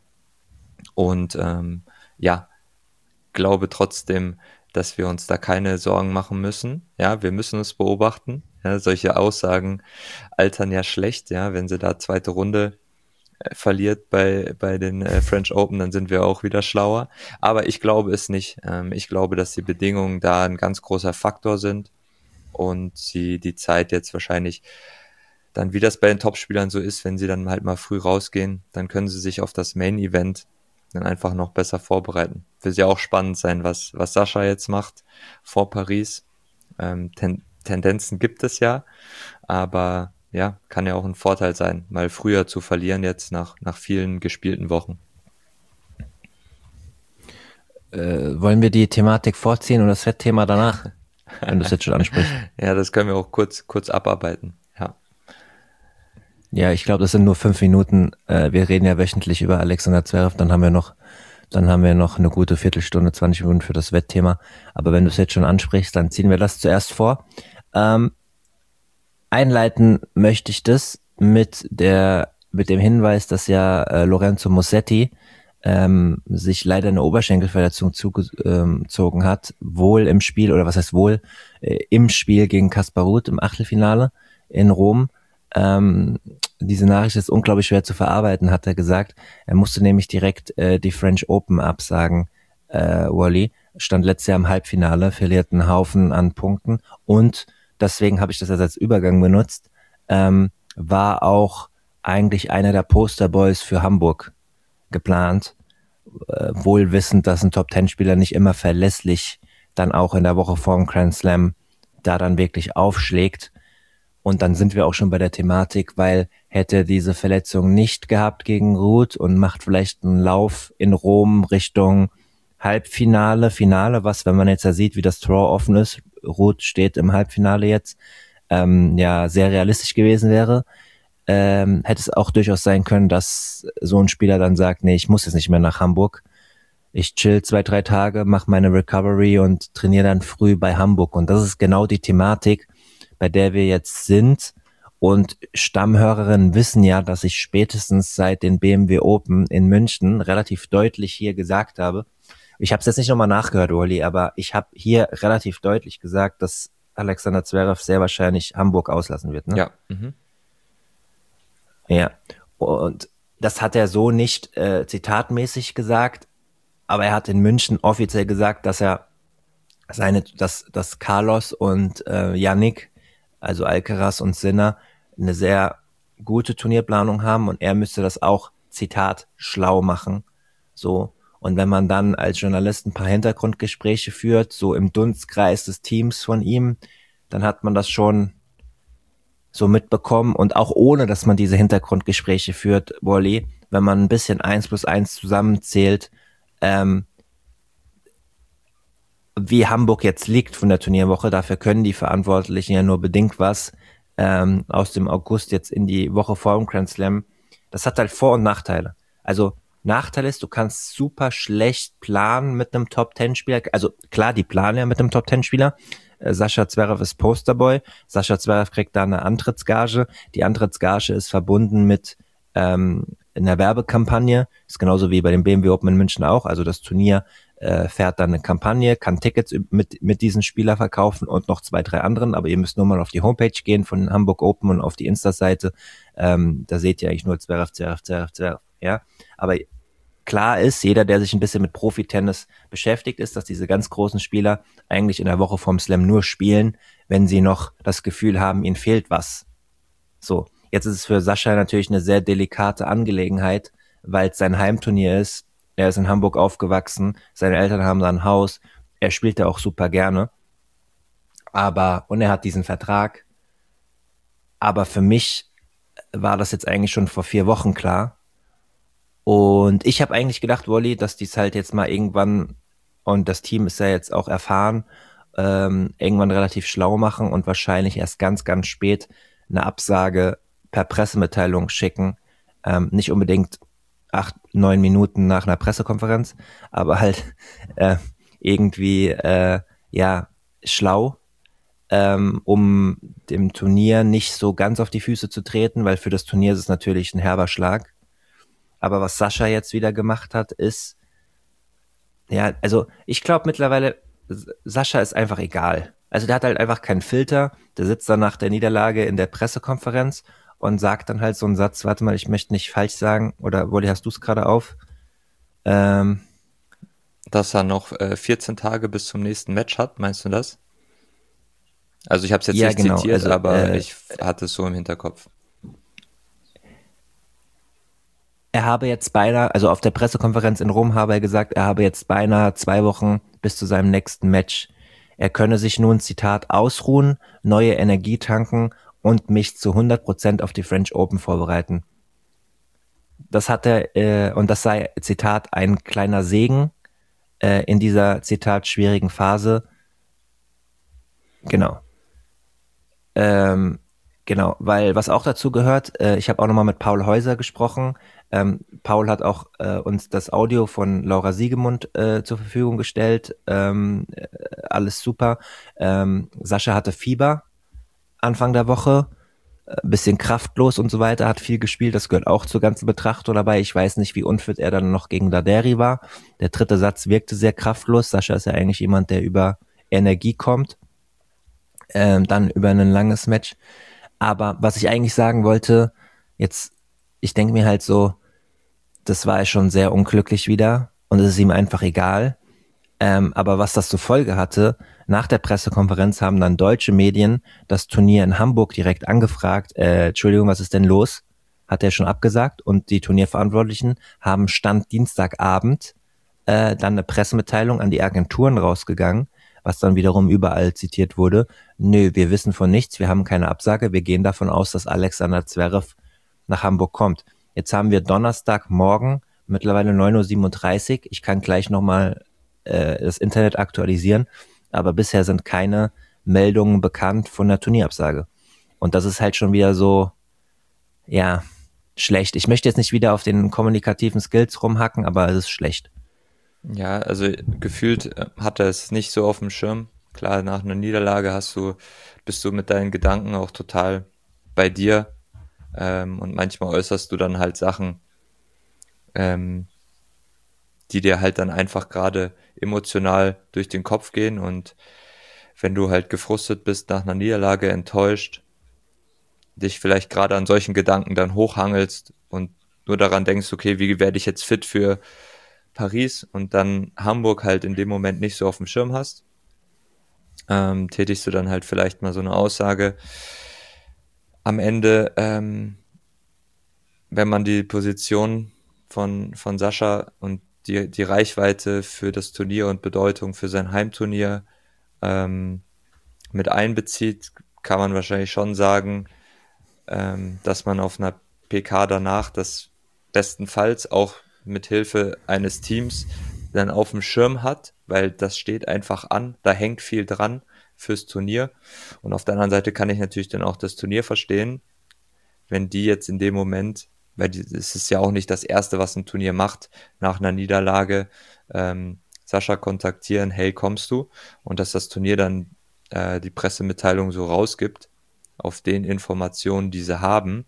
Und ähm, ja, glaube trotzdem, dass wir uns da keine Sorgen machen müssen. Ja, wir müssen es beobachten. Ja, solche Aussagen altern ja schlecht. Ja, wenn sie da zweite Runde äh, verliert bei bei den äh, French Open, dann sind wir auch wieder schlauer. Aber ich glaube es nicht. Ähm, ich glaube, dass die Bedingungen da ein ganz großer Faktor sind und sie die Zeit jetzt wahrscheinlich dann, wie das bei den Topspielern so ist, wenn sie dann halt mal früh rausgehen, dann können sie sich auf das Main Event dann einfach noch besser vorbereiten. Wird ja auch spannend sein, was, was Sascha jetzt macht vor Paris. Ähm, Ten, Tendenzen gibt es ja, aber ja, kann ja auch ein Vorteil sein, mal früher zu verlieren jetzt nach, nach vielen gespielten Wochen. Äh, wollen wir die Thematik vorziehen und das Fettthema danach, wenn du es jetzt schon ansprichst? Ja, das können wir auch kurz, kurz abarbeiten. Ja. Ja, ich glaube, das sind nur fünf Minuten. Äh, wir reden ja wöchentlich über Alexander Zverev, dann haben wir noch, dann haben wir noch eine gute Viertelstunde, zwanzig Minuten für das Wettthema. Aber wenn du es jetzt schon ansprichst, dann ziehen wir das zuerst vor. Ähm, einleiten möchte ich das mit der, mit dem Hinweis, dass ja äh, Lorenzo Musetti ähm, sich leider eine Oberschenkelverletzung zugezogen hat, wohl im Spiel, oder was heißt wohl, äh, im Spiel gegen Kaspar Ruud im Achtelfinale in Rom. Ähm, diese Nachricht ist unglaublich schwer zu verarbeiten, hat er gesagt. Er musste nämlich direkt äh, die French Open absagen, äh, Wally. Stand letztes Jahr im Halbfinale, verliert einen Haufen an Punkten und deswegen habe ich das als Übergang benutzt, ähm, war auch eigentlich einer der Posterboys für Hamburg geplant äh, wohl wissend, dass ein Top-Ten-Spieler nicht immer verlässlich dann auch in der Woche vor dem Grand Slam da dann wirklich aufschlägt. Und dann sind wir auch schon bei der Thematik, weil hätte er diese Verletzung nicht gehabt gegen Ruud und macht vielleicht einen Lauf in Rom Richtung Halbfinale, Finale, was, wenn man jetzt ja sieht, wie das Draw offen ist, Ruud steht im Halbfinale jetzt, ähm, ja, sehr realistisch gewesen wäre, ähm, hätte es auch durchaus sein können, dass so ein Spieler dann sagt, nee, ich muss jetzt nicht mehr nach Hamburg. Ich chill zwei, drei Tage, mache meine Recovery und trainiere dann früh bei Hamburg. Und das ist genau die Thematik, bei der wir jetzt sind. Und Stammhörerinnen wissen ja, dass ich spätestens seit den B M W Open in München relativ deutlich hier gesagt habe, ich habe es jetzt nicht nochmal nachgehört, Uli, aber ich habe hier relativ deutlich gesagt, dass Alexander Zverev sehr wahrscheinlich Hamburg auslassen wird. Ne? Ja. Mhm. Ja. Und das hat er so nicht äh, zitatmäßig gesagt, aber er hat in München offiziell gesagt, dass er seine, dass, dass Carlos und äh, Yannick, also Alcaraz und Sinner, eine sehr gute Turnierplanung haben und er müsste das auch, Zitat, schlau machen. So. Und wenn man dann als Journalist ein paar Hintergrundgespräche führt, so im Dunstkreis des Teams von ihm, dann hat man das schon so mitbekommen und auch ohne, dass man diese Hintergrundgespräche führt, Wally, wenn man ein bisschen eins plus eins zusammenzählt, ähm, wie Hamburg jetzt liegt von der Turnierwoche, dafür können die Verantwortlichen ja nur bedingt was, ähm, aus dem August jetzt in die Woche vor dem Grand Slam. Das hat halt Vor- und Nachteile. Also Nachteil ist, du kannst super schlecht planen mit einem Top-Ten-Spieler. Also klar, die planen ja mit einem Top-Ten-Spieler. Äh, Sascha Zverev ist Posterboy. Sascha Zverev kriegt da eine Antrittsgage. Die Antrittsgage ist verbunden mit ähm, einer Werbekampagne. Ist genauso wie bei dem B M W Open in München auch. Also das Turnier äh, fährt dann eine Kampagne, kann Tickets mit mit diesen Spieler verkaufen und noch zwei, drei anderen. Aber ihr müsst nur mal auf die Homepage gehen von Hamburg Open und auf die Insta-Seite. Ähm, da seht ihr eigentlich nur Zverev, Zverev, Zverev, Zverev. Ja, aber klar ist, jeder, der sich ein bisschen mit Profi-Tennis beschäftigt, ist, dass diese ganz großen Spieler eigentlich in der Woche vorm Slam nur spielen, wenn sie noch das Gefühl haben, ihnen fehlt was. So, jetzt ist es für Sascha natürlich eine sehr delikate Angelegenheit, weil es sein Heimturnier ist. Er ist in Hamburg aufgewachsen, seine Eltern haben da ein Haus, er spielt da auch super gerne. Aber, und er hat diesen Vertrag. Aber für mich war das jetzt eigentlich schon vor vier Wochen klar. Und ich habe eigentlich gedacht, Wally, dass die es halt jetzt mal irgendwann, und das Team ist ja jetzt auch erfahren, ähm, irgendwann relativ schlau machen und wahrscheinlich erst ganz, ganz spät eine Absage per Pressemitteilung schicken. Ähm, nicht unbedingt acht, neun Minuten nach einer Pressekonferenz, aber halt äh, irgendwie, äh, ja, schlau, ähm, um dem Turnier nicht so ganz auf die Füße zu treten, weil für das Turnier ist es natürlich ein herber Schlag. Aber was Sascha jetzt wieder gemacht hat, ist, ja, also ich glaube mittlerweile, Sascha ist einfach egal. Also der hat halt einfach keinen Filter, der sitzt dann nach der Niederlage in der Pressekonferenz und sagt dann halt so einen Satz, warte mal, ich möchte nicht falsch sagen, oder Wolli, hast du es gerade auf? Ähm, Dass er noch äh, vierzehn Tage bis zum nächsten Match hat, meinst du das? Also ich habe es jetzt ja, nicht genau, zitiert, also, aber äh, ich hatte es so im Hinterkopf. Er habe jetzt beinahe, also auf der Pressekonferenz in Rom habe er gesagt, er habe jetzt beinahe zwei Wochen bis zu seinem nächsten Match. Er könne sich nun, Zitat, ausruhen, neue Energie tanken und mich zu hundert Prozent auf die French Open vorbereiten. Das hat er, äh, und das sei, Zitat, ein kleiner Segen äh, in dieser, Zitat, schwierigen Phase. Genau. Ähm, genau, weil was auch dazu gehört, äh, ich habe auch nochmal mit Paul Häuser gesprochen. Ähm, Paul hat auch äh, uns das Audio von Laura Siegemund äh, zur Verfügung gestellt. Ähm, äh, alles super. Ähm, Sascha hatte Fieber Anfang der Woche, äh, bisschen kraftlos und so weiter, hat viel gespielt. Das gehört auch zur ganzen Betrachtung dabei. Ich weiß nicht, wie unfit er dann noch gegen Daderi war. Der dritte Satz wirkte sehr kraftlos. Sascha ist ja eigentlich jemand, der über Energie kommt. Ähm, dann über ein langes Match. Aber was ich eigentlich sagen wollte, jetzt, ich denke mir halt so, das war er schon sehr unglücklich wieder und es ist ihm einfach egal. Ähm, aber was das zur Folge hatte, nach der Pressekonferenz haben dann deutsche Medien das Turnier in Hamburg direkt angefragt, äh, Entschuldigung, was ist denn los? Hat er schon abgesagt und die Turnierverantwortlichen haben Stand Dienstagabend äh, dann eine Pressemitteilung an die Agenturen rausgegangen, was dann wiederum überall zitiert wurde. Nö, wir wissen von nichts, wir haben keine Absage, wir gehen davon aus, dass Alexander Zverev nach Hamburg kommt. Jetzt haben wir Donnerstagmorgen, mittlerweile neun Uhr siebenunddreißig. Ich kann gleich nochmal äh, das Internet aktualisieren, aber bisher sind keine Meldungen bekannt von der Turnierabsage. Und das ist halt schon wieder so, ja, schlecht. Ich möchte jetzt nicht wieder auf den kommunikativen Skills rumhacken, aber es ist schlecht. Ja, also gefühlt äh, hat er es nicht so auf dem Schirm. Klar, nach einer Niederlage hast du, bist du mit deinen Gedanken auch total bei dir, ähm, und manchmal äußerst du dann halt Sachen, ähm, die dir halt dann einfach gerade emotional durch den Kopf gehen, und wenn du halt gefrustet bist nach einer Niederlage, enttäuscht, dich vielleicht gerade an solchen Gedanken dann hochhangelst und nur daran denkst, okay, wie werde ich jetzt fit für Paris, und dann Hamburg halt in dem Moment nicht so auf dem Schirm hast, ähm, tätigst du dann halt vielleicht mal so eine Aussage. Am Ende, ähm, wenn man die Position von, von Sascha und die, die Reichweite für das Turnier und Bedeutung für sein Heimturnier ähm, mit einbezieht, kann man wahrscheinlich schon sagen, ähm, dass man auf einer P K danach das bestenfalls auch mit Hilfe eines Teams dann auf dem Schirm hat, weil das steht einfach an, da hängt viel dran fürs Turnier. Und auf der anderen Seite kann ich natürlich dann auch das Turnier verstehen, wenn die jetzt in dem Moment, weil es ist ja auch nicht das Erste, was ein Turnier macht, nach einer Niederlage ähm, Sascha kontaktieren, hey, kommst du? Und dass das Turnier dann äh, die Pressemitteilung so rausgibt, auf den Informationen, die sie haben,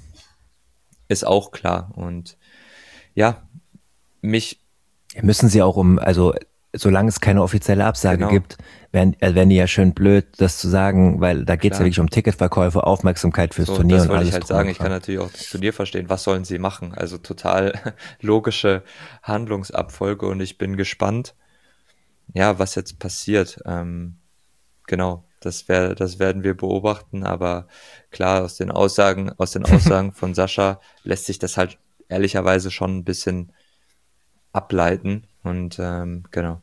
ist auch klar. Und ja, mich, Müssen sie auch um, also solange es keine offizielle Absage Genau. gibt, wären, äh, wären die ja schön blöd, das zu sagen, weil da geht es ja Klar. wirklich um Ticketverkäufe, Aufmerksamkeit fürs so, Turnier das und wollte alles ich halt drum sagen, und ich kann dran. natürlich auch das Turnier verstehen, was sollen sie machen? Also total logische Handlungsabfolge, und ich bin gespannt, ja, was jetzt passiert. Ähm, genau, das wär, das werden wir beobachten, aber klar, aus den Aussagen, aus den Aussagen von Sascha lässt sich das halt ehrlicherweise schon ein bisschen ableiten, und ähm, genau.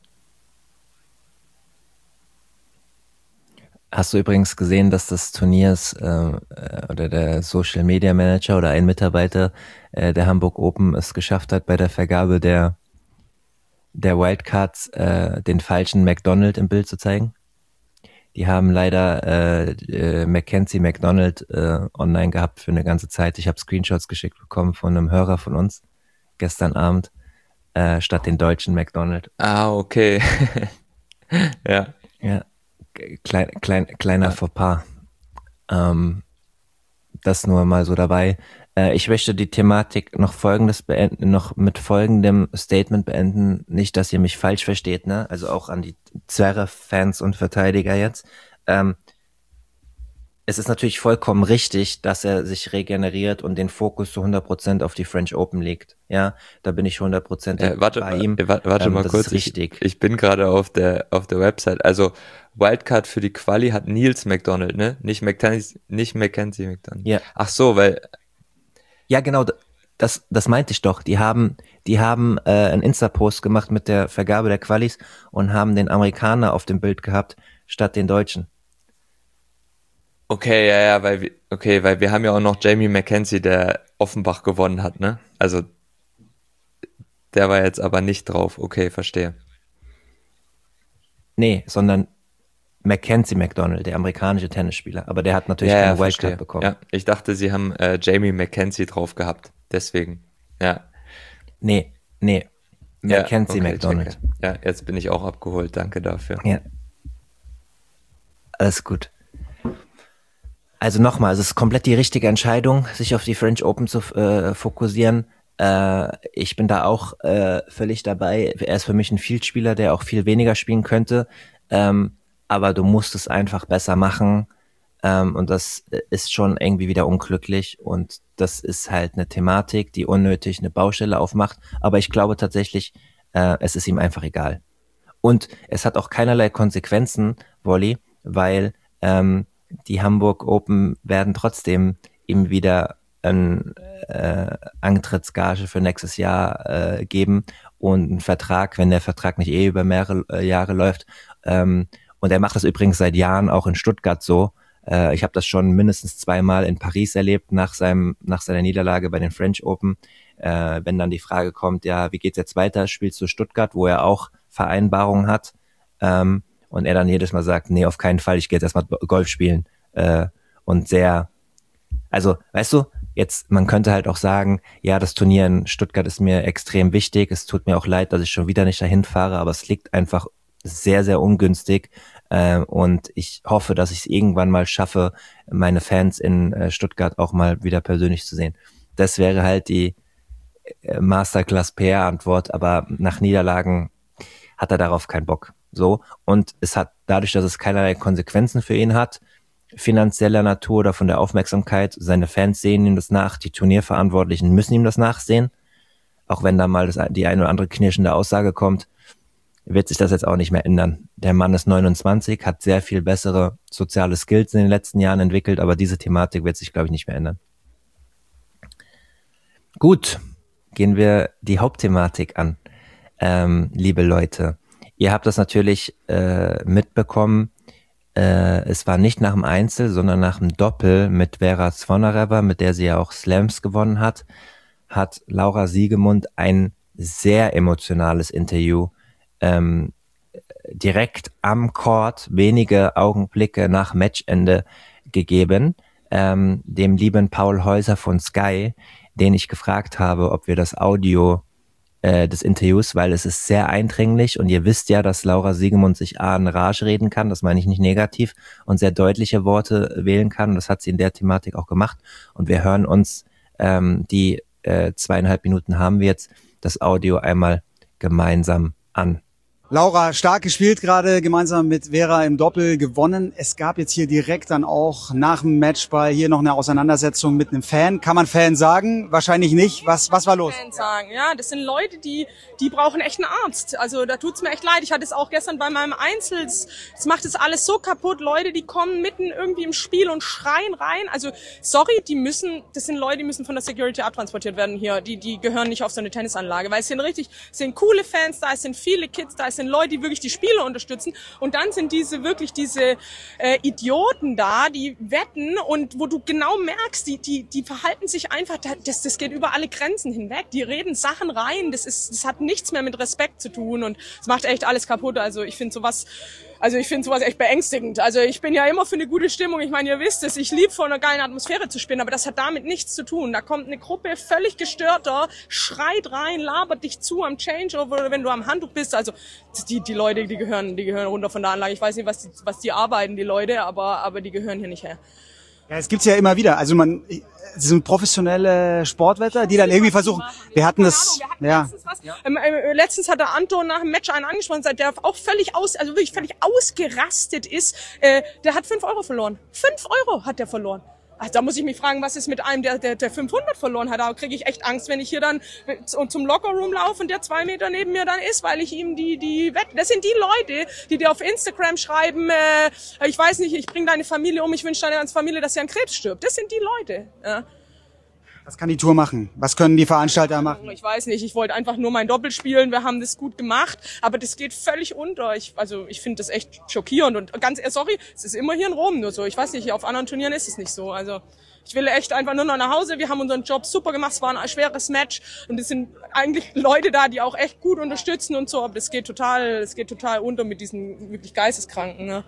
Hast du übrigens gesehen, dass das Turniers äh, äh, oder der Social Media Manager oder ein Mitarbeiter äh, der Hamburg Open es geschafft hat, bei der Vergabe der der Wildcards äh, den falschen McDonald im Bild zu zeigen? Die haben leider äh, äh, Mackenzie McDonald äh, online gehabt für eine ganze Zeit. Ich habe Screenshots geschickt bekommen von einem Hörer von uns gestern Abend, äh, statt den deutschen McDonald. Ah, okay. Ja, Ja, klein, klein, kleiner ja. Fauxpas. Ähm, das nur mal so dabei. Äh, ich möchte die Thematik noch folgendes beenden, noch mit folgendem Statement beenden. Nicht, dass ihr mich falsch versteht, ne? Also auch an die Zverev-Fans und Verteidiger jetzt. Ähm, es ist natürlich vollkommen richtig, dass er sich regeneriert und den Fokus zu hundert Prozent auf die French Open legt. Ja, da bin ich hundertprozentig Äh, warte, bei ihm. äh, warte, warte Ähm, mal das kurz, ist ich, richtig. ich bin gerade auf der auf der Website. Also Wildcard für die Quali hat Nils McDonald, ne? Nicht McKenzie, nicht Mackenzie McDonald. Ja, Ach so, weil, ja, genau. d- Das, das meinte ich doch. Die haben, die haben äh, einen Insta-Post gemacht mit der Vergabe der Qualis und haben den Amerikaner auf dem Bild gehabt statt den Deutschen. okay, ja, ja, weil wir, okay, weil wir haben ja auch noch Jamie Mackenzie, der Offenbach gewonnen hat, ne? Also der war jetzt aber nicht drauf. Okay, verstehe. Nee, sondern Mackenzie McDonald, der amerikanische Tennisspieler. Aber der hat natürlich Ja, ja, keine Wildcard verstehe. bekommen. Ja, ich dachte, sie haben äh, Jamie Mackenzie drauf gehabt. Deswegen. Ja, Nee, nee. ja, Mackenzie okay, checke. McDonald. Ja, jetzt bin ich auch abgeholt. Danke dafür. Ja, alles gut. Also nochmal, es ist komplett die richtige Entscheidung, sich auf die French Open zu äh, fokussieren. Äh, ich bin da auch äh, völlig dabei. Er ist für mich ein Vielspieler, der auch viel weniger spielen könnte. Ähm, aber du musst es einfach besser machen. Ähm, und das ist schon irgendwie wieder unglücklich. Und das ist halt eine Thematik, die unnötig eine Baustelle aufmacht. Aber ich glaube tatsächlich, äh, es ist ihm einfach egal. Und es hat auch keinerlei Konsequenzen, Wolli, weil ähm, die Hamburg Open werden trotzdem ihm wieder ein äh, Antrittsgage für nächstes Jahr äh, geben. und einen Vertrag, wenn der Vertrag nicht eh über mehrere äh, Jahre läuft. Ähm, und er macht das übrigens seit Jahren auch in Stuttgart so. Äh, ich habe das schon mindestens zweimal in Paris erlebt, nach seinem nach seiner Niederlage bei den French Open. Äh, wenn dann die Frage kommt, ja, wie geht's jetzt weiter? Spielst du Stuttgart, wo er auch Vereinbarungen hat? Ähm, und er dann jedes Mal sagt, nee, auf keinen Fall, ich gehe jetzt erstmal Golf spielen. Äh, und sehr, also, weißt du, jetzt, man könnte halt auch sagen, ja, das Turnier in Stuttgart ist mir extrem wichtig. Es tut mir auch leid, dass ich schon wieder nicht dahin fahre, aber es liegt einfach sehr, sehr ungünstig. Äh, und ich hoffe, dass ich es irgendwann mal schaffe, meine Fans in äh, Stuttgart auch mal wieder persönlich zu sehen. Das wäre halt die äh, Masterclass-P R-Antwort, aber nach Niederlagen hat er darauf keinen Bock. So. Und es hat, dadurch, dass es keinerlei Konsequenzen für ihn hat, finanzieller Natur oder von der Aufmerksamkeit, seine Fans sehen ihm das nach, die Turnierverantwortlichen müssen ihm das nachsehen, auch wenn da mal das, die eine oder andere knirschende Aussage kommt, wird sich das jetzt auch nicht mehr ändern. Der Mann ist neunundzwanzig, hat sehr viel bessere soziale Skills in den letzten Jahren entwickelt, aber diese Thematik wird sich, glaube ich, nicht mehr ändern. Gut, gehen wir die Hauptthematik an, ähm, liebe Leute. Ihr habt das natürlich äh, mitbekommen. Äh, es war nicht nach dem Einzel, sondern nach dem Doppel mit Vera Zvonareva, mit der sie ja auch Slams gewonnen hat, hat Laura Siegemund ein sehr emotionales Interview ähm, direkt am Court, wenige Augenblicke nach Matchende gegeben, ähm, dem lieben Paul Häuser von Sky, den ich gefragt habe, ob wir das Audio des Interviews, weil es ist sehr eindringlich und ihr wisst ja, dass Laura Siegemund sich A in Rage reden kann, das meine ich nicht negativ, und sehr deutliche Worte wählen kann, und das hat sie in der Thematik auch gemacht, und wir hören uns ähm, die äh, zweieinhalb Minuten haben wir jetzt, das Audio einmal gemeinsam an. Laura, stark gespielt gerade, gemeinsam mit Vera im Doppel gewonnen. Es gab jetzt hier direkt dann auch nach dem Matchball hier noch eine Auseinandersetzung mit einem Fan. Kann man Fan sagen? Wahrscheinlich nicht. Was, was war los? Fan sagen. Ja, das sind Leute, die, die brauchen echt einen Arzt. Also da tut's mir echt leid. Ich hatte es auch gestern bei meinem Einzel. Es macht es alles so kaputt. Leute, die kommen mitten irgendwie im Spiel und schreien rein. Also sorry, die müssen, das sind Leute, die müssen von der Security abtransportiert werden hier. Die, die gehören nicht auf so eine Tennisanlage, weil es sind richtig, es sind coole Fans da, es sind viele Kids da, es sind Leute, die wirklich die Spieler unterstützen, und dann sind diese wirklich diese äh, Idioten da, die wetten, und wo du genau merkst, die die die verhalten sich einfach, das das geht über alle Grenzen hinweg, die reden Sachen rein, das ist das hat nichts mehr mit Respekt zu tun, und es macht echt alles kaputt. Also ich finde sowas Also ich finde sowas echt beängstigend. Also ich bin ja immer für eine gute Stimmung. Ich meine, ihr wisst es, ich liebe vor einer geilen Atmosphäre zu spielen, aber das hat damit nichts zu tun. Da kommt eine Gruppe völlig gestörter, schreit rein, labert dich zu am Changeover oder wenn du am Handtuch bist. Also die die Leute, die gehören, die gehören runter von der Anlage. Ich weiß nicht, was die, was die arbeiten, die Leute, aber aber die gehören hier nicht her. Ja, es gibt's ja immer wieder. Also man, es sind professionelle Sportwetter, die dann irgendwie versuchen. Wir hatten das, ja. Letztens, was, ähm, äh, letztens hat der Anton nach dem Match einen angesprochen, der auch völlig aus, also wirklich völlig ausgerastet ist. Äh, der hat fünf Euro verloren. Fünf Euro hat der verloren. Ach, da muss ich mich fragen, was ist mit einem, der der, der fünfhundert verloren hat. Da kriege ich echt Angst, wenn ich hier dann zum Lockerroom laufe und der zwei Meter neben mir dann ist, weil ich ihm die die Wette. Das sind die Leute, die dir auf Instagram schreiben, äh, ich weiß nicht, ich bringe deine Familie um, ich wünsche deiner ganzen Familie, dass sie an Krebs stirbt. Das sind die Leute. Ja. Was kann die Tour machen? Was können die Veranstalter machen? Ich weiß nicht, ich wollte einfach nur mein Doppel spielen, wir haben das gut gemacht, aber das geht völlig unter. Ich, also ich finde das echt schockierend und ganz ehrlich, sorry, es ist immer hier in Rom nur so. Ich weiß nicht, auf anderen Turnieren ist es nicht so. Also ich will echt einfach nur noch nach Hause. Wir haben unseren Job super gemacht, es war ein schweres Match und es sind eigentlich Leute da, die auch echt gut unterstützen und so, aber das geht total, das geht total unter mit diesen wirklich Geisteskranken, ne?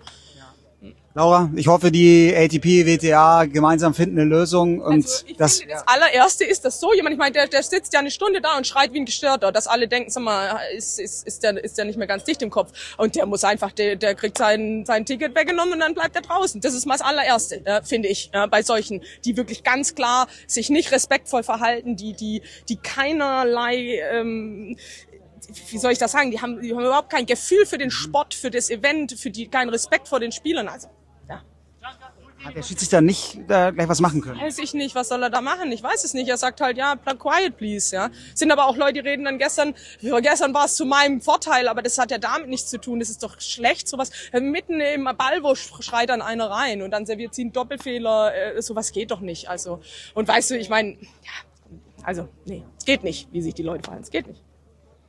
Laura, ich hoffe, die A T P, W T A gemeinsam finden eine Lösung. Und also ich das, finde, das allererste ist das so, jemand, ich meine, der, der sitzt ja eine Stunde da und schreit wie ein Gestörter, dass alle denken, sag mal, ist, ist, ist der, ist der nicht mehr ganz dicht im Kopf. Und der muss einfach, der, der kriegt sein, sein Ticket weggenommen und dann bleibt er draußen. Das ist mal das allererste, ja, finde ich, ja, bei solchen, die wirklich ganz klar sich nicht respektvoll verhalten, die, die, die keinerlei, ähm, wie soll ich das sagen, die haben, die haben überhaupt kein Gefühl für den Sport, für das Event, für die, keinen Respekt vor den Spielern, also, ja. Hat der Schiedsrichter nicht da gleich was machen können? Weiß ich nicht, was soll er da machen? Ich weiß es nicht. Er sagt halt, ja, bleib quiet, please, ja. Sind aber auch Leute, die reden dann gestern, ja, gestern war es zu meinem Vorteil, aber das hat ja damit nichts zu tun. Das ist doch schlecht, sowas. Mitten im Ballwurf schreit dann einer rein und dann serviert sie einen Doppelfehler. Äh, sowas geht doch nicht, also. Und weißt du, ich meine, ja, also, nee, es geht nicht, wie sich die Leute verhalten. Es geht nicht.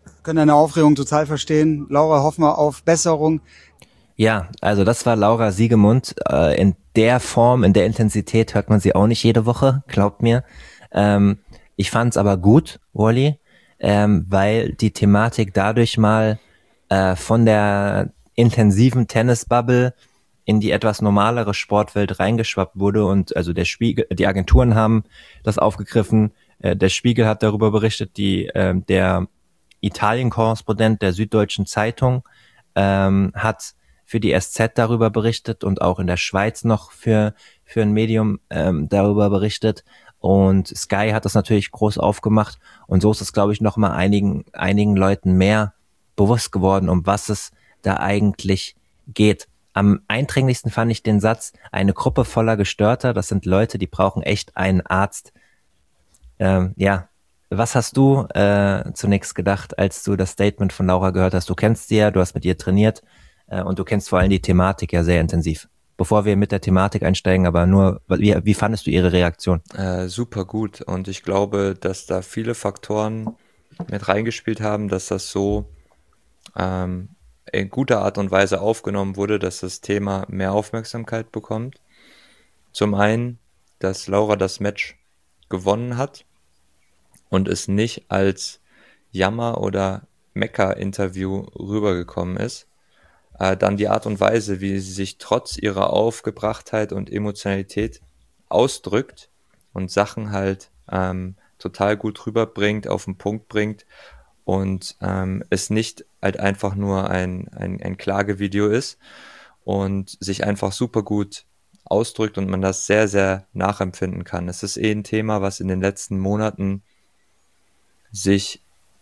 Können deine Aufregung total verstehen. Laura, hoffen wir auf Besserung. Ja, also das war Laura Siegemund. Äh, in der Form, in der Intensität hört man sie auch nicht jede Woche, glaubt mir. Ähm, ich fand's aber gut, Wally, ähm, weil die Thematik dadurch mal äh, von der intensiven Tennisbubble in die etwas normalere Sportwelt reingeschwappt wurde und also der Spiegel, die Agenturen haben das aufgegriffen, äh, der Spiegel hat darüber berichtet, die äh, der Italien-Korrespondent der Süddeutschen Zeitung ähm, hat für die S Z darüber berichtet und auch in der Schweiz noch für für ein Medium ähm, darüber berichtet und Sky hat das natürlich groß aufgemacht und so ist es, glaube ich, noch mal einigen einigen Leuten mehr bewusst geworden, um was es da eigentlich geht. Am eindringlichsten fand ich den Satz, eine Gruppe voller Gestörter, das sind Leute, die brauchen echt einen Arzt. Ähm, ja, was hast du äh, zunächst gedacht, als du das Statement von Laura gehört hast? Du kennst sie ja, du hast mit ihr trainiert äh, und du kennst vor allem die Thematik ja sehr intensiv. Bevor wir mit der Thematik einsteigen, aber nur, wie, wie fandest du ihre Reaktion? Äh, super gut und ich glaube, dass da viele Faktoren mit reingespielt haben, dass das so ähm, in guter Art und Weise aufgenommen wurde, dass das Thema mehr Aufmerksamkeit bekommt. Zum einen, dass Laura das Match gewonnen hat und es nicht als Jammer- oder Mecker-Interview rübergekommen ist. Äh, dann die Art und Weise, wie sie sich trotz ihrer Aufgebrachtheit und Emotionalität ausdrückt und Sachen halt ähm, total gut rüberbringt, auf den Punkt bringt und ähm, es nicht halt einfach nur ein, ein, ein Klagevideo ist und sich einfach super gut ausdrückt und man das sehr, sehr nachempfinden kann. Es ist eh ein Thema, was in den letzten Monaten sich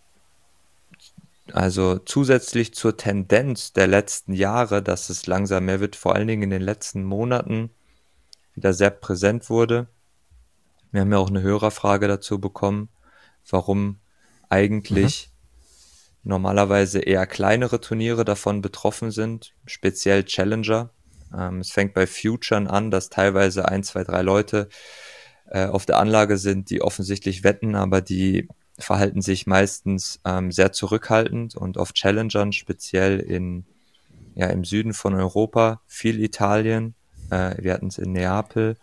also zusätzlich zur Tendenz der letzten Jahre, dass es langsam mehr wird, vor allen Dingen in den letzten Monaten wieder sehr präsent wurde. Wir haben ja auch eine Hörerfrage dazu bekommen, warum eigentlich mhm. normalerweise eher kleinere Turniere davon betroffen sind, speziell Challenger. Ähm, es fängt bei Futuren an, dass teilweise ein, zwei, drei Leute äh, auf der Anlage sind, die offensichtlich wetten, aber die verhalten sich meistens ähm, sehr zurückhaltend und auf Challengern, speziell in ja im Süden von Europa, viel Italien, äh, wir hatten es in Neapel.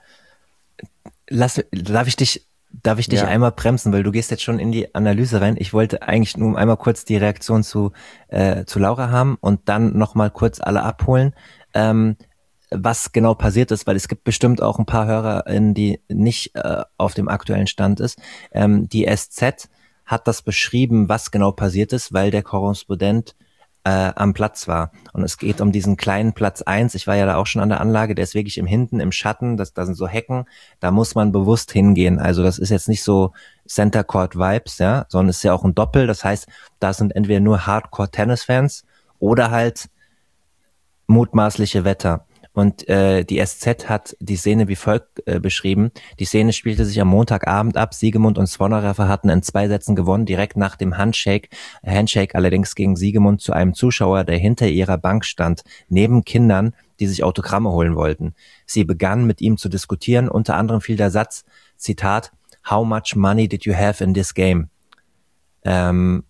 Lass, darf ich dich, darf ich dich Ja. einmal bremsen, weil du gehst jetzt schon in die Analyse rein. Ich wollte eigentlich nur einmal kurz die Reaktion zu äh, zu Laura haben und dann nochmal kurz alle abholen, ähm, was genau passiert ist, weil es gibt bestimmt auch ein paar HörerInnen, die nicht äh, auf dem aktuellen Stand ist. Ähm, die S Z hat das beschrieben, was genau passiert ist, weil der Korrespondent äh, am Platz war. Und es geht um diesen kleinen Platz eins. Ich war ja da auch schon an der Anlage, der ist wirklich im Hinten, im Schatten, das, da sind so Hecken, da muss man bewusst hingehen. Also das ist jetzt nicht so Center Court Vibes, ja, sondern es ist ja auch ein Doppel. Das heißt, da sind entweder nur Hardcore-Tennis-Fans oder halt mutmaßliche Wetter. Und äh, die S Z hat die Szene wie folgt äh, beschrieben. Die Szene spielte sich am Montagabend ab. Siegemund und Zvonareva hatten in zwei Sätzen gewonnen, direkt nach dem Handshake. Handshake allerdings ging Siegemund zu einem Zuschauer, der hinter ihrer Bank stand, neben Kindern, die sich Autogramme holen wollten. Sie begann mit ihm zu diskutieren. Unter anderem fiel der Satz, Zitat, "How much money did you have in this game?" Ähm,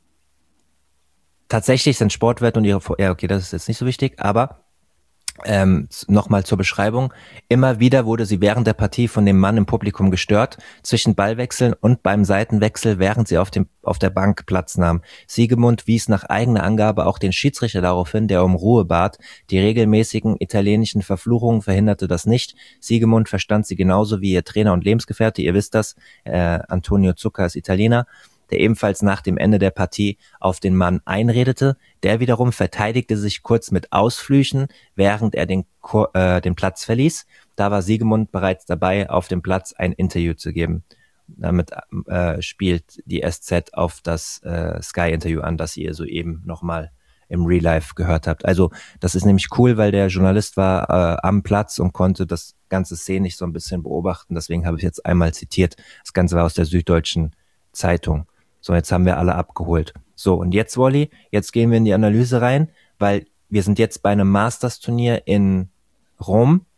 tatsächlich sind Sportwetten und ihre... Ja, okay, das ist jetzt nicht so wichtig, aber... Ähm, nochmal zur Beschreibung. Immer wieder wurde sie während der Partie von dem Mann im Publikum gestört, zwischen Ballwechseln und beim Seitenwechsel, während sie auf dem auf der Bank Platz nahm. Siegemund wies nach eigener Angabe auch den Schiedsrichter darauf hin, der um Ruhe bat. Die regelmäßigen italienischen Verfluchungen verhinderte das nicht. Siegemund verstand sie genauso wie ihr Trainer und Lebensgefährte, ihr wisst das, äh, Antonio Zucca ist Italiener, der ebenfalls nach dem Ende der Partie auf den Mann einredete. Der wiederum verteidigte sich kurz mit Ausflüchen, während er den, äh, den Platz verließ. Da war Siegemund bereits dabei, auf dem Platz ein Interview zu geben. Damit äh, spielt die S Z auf das äh, Sky-Interview an, das ihr soeben nochmal im Real Life gehört habt. Also das ist nämlich cool, weil der Journalist war äh, am Platz und konnte das ganze Szene so ein bisschen beobachten. Deswegen habe ich jetzt einmal zitiert. Das Ganze war aus der Süddeutschen Zeitung. So, jetzt haben wir alle abgeholt. So, und jetzt, Wally, jetzt gehen wir in die Analyse rein, weil wir sind jetzt bei einem Masters-Turnier in Rom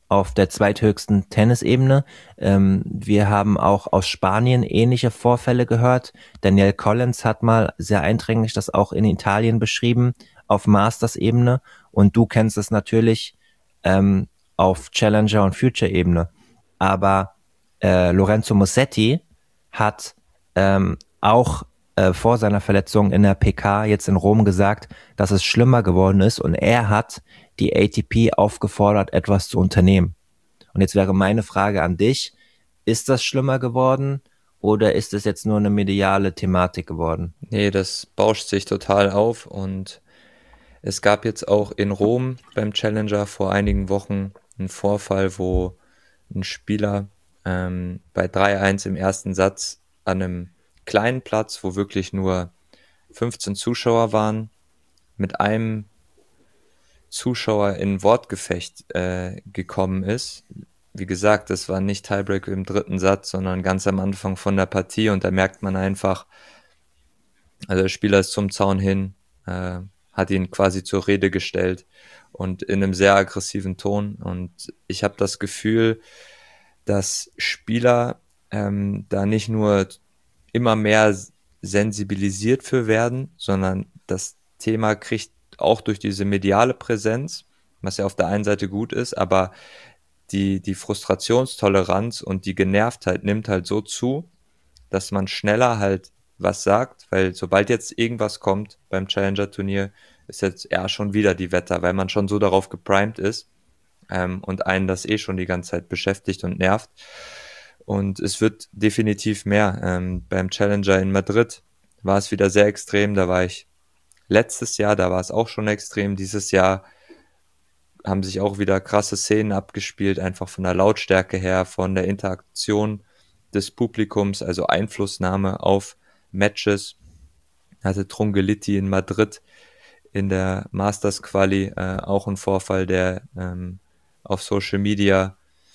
auf der zweithöchsten Tennisebene. Ähm, wir haben auch aus Spanien ähnliche Vorfälle gehört. Danielle Collins hat mal sehr eindringlich das auch in Italien beschrieben, auf Masters-Ebene. Und du kennst es natürlich ähm, auf Challenger- und Future-Ebene. Aber äh, Lorenzo Musetti hat ähm, auch äh, vor seiner Verletzung in der P K jetzt in Rom gesagt, dass es schlimmer geworden ist, und er hat die A T P aufgefordert, etwas zu unternehmen. Und jetzt wäre meine Frage an dich, ist das schlimmer geworden oder ist es jetzt nur eine mediale Thematik geworden? Nee, das bauscht sich total auf, und es gab jetzt auch in Rom beim Challenger vor einigen Wochen einen Vorfall, wo ein Spieler ähm, bei drei eins im ersten Satz an einem kleinen Platz, wo wirklich nur fünfzehn Zuschauer waren, mit einem Zuschauer in Wortgefecht äh, gekommen ist. Wie gesagt, das war nicht Tiebreak im dritten Satz, sondern ganz am Anfang von der Partie, und da merkt man einfach, also der Spieler ist zum Zaun hin, äh, hat ihn quasi zur Rede gestellt und in einem sehr aggressiven Ton, und ich habe das Gefühl, dass Spieler ähm, da nicht nur immer mehr sensibilisiert für werden, sondern das Thema kriegt auch durch diese mediale Präsenz, was ja auf der einen Seite gut ist, aber die, die Frustrationstoleranz und die Genervtheit nimmt halt so zu, dass man schneller halt was sagt, weil sobald jetzt irgendwas kommt beim Challenger-Turnier, ist jetzt eher schon wieder die Wetter, weil man schon so darauf geprimed ist ähm, und einen das eh schon die ganze Zeit beschäftigt und nervt. Und es wird definitiv mehr. Ähm, beim Challenger in Madrid war es wieder sehr extrem, da war ich letztes Jahr, da war es auch schon extrem. Dieses Jahr haben sich auch wieder krasse Szenen abgespielt, einfach von der Lautstärke her, von der Interaktion des Publikums, also Einflussnahme auf Matches. Hatte Trungelliti in Madrid in der Masters Quali äh, auch ein Vorfall, der ähm, auf Social Media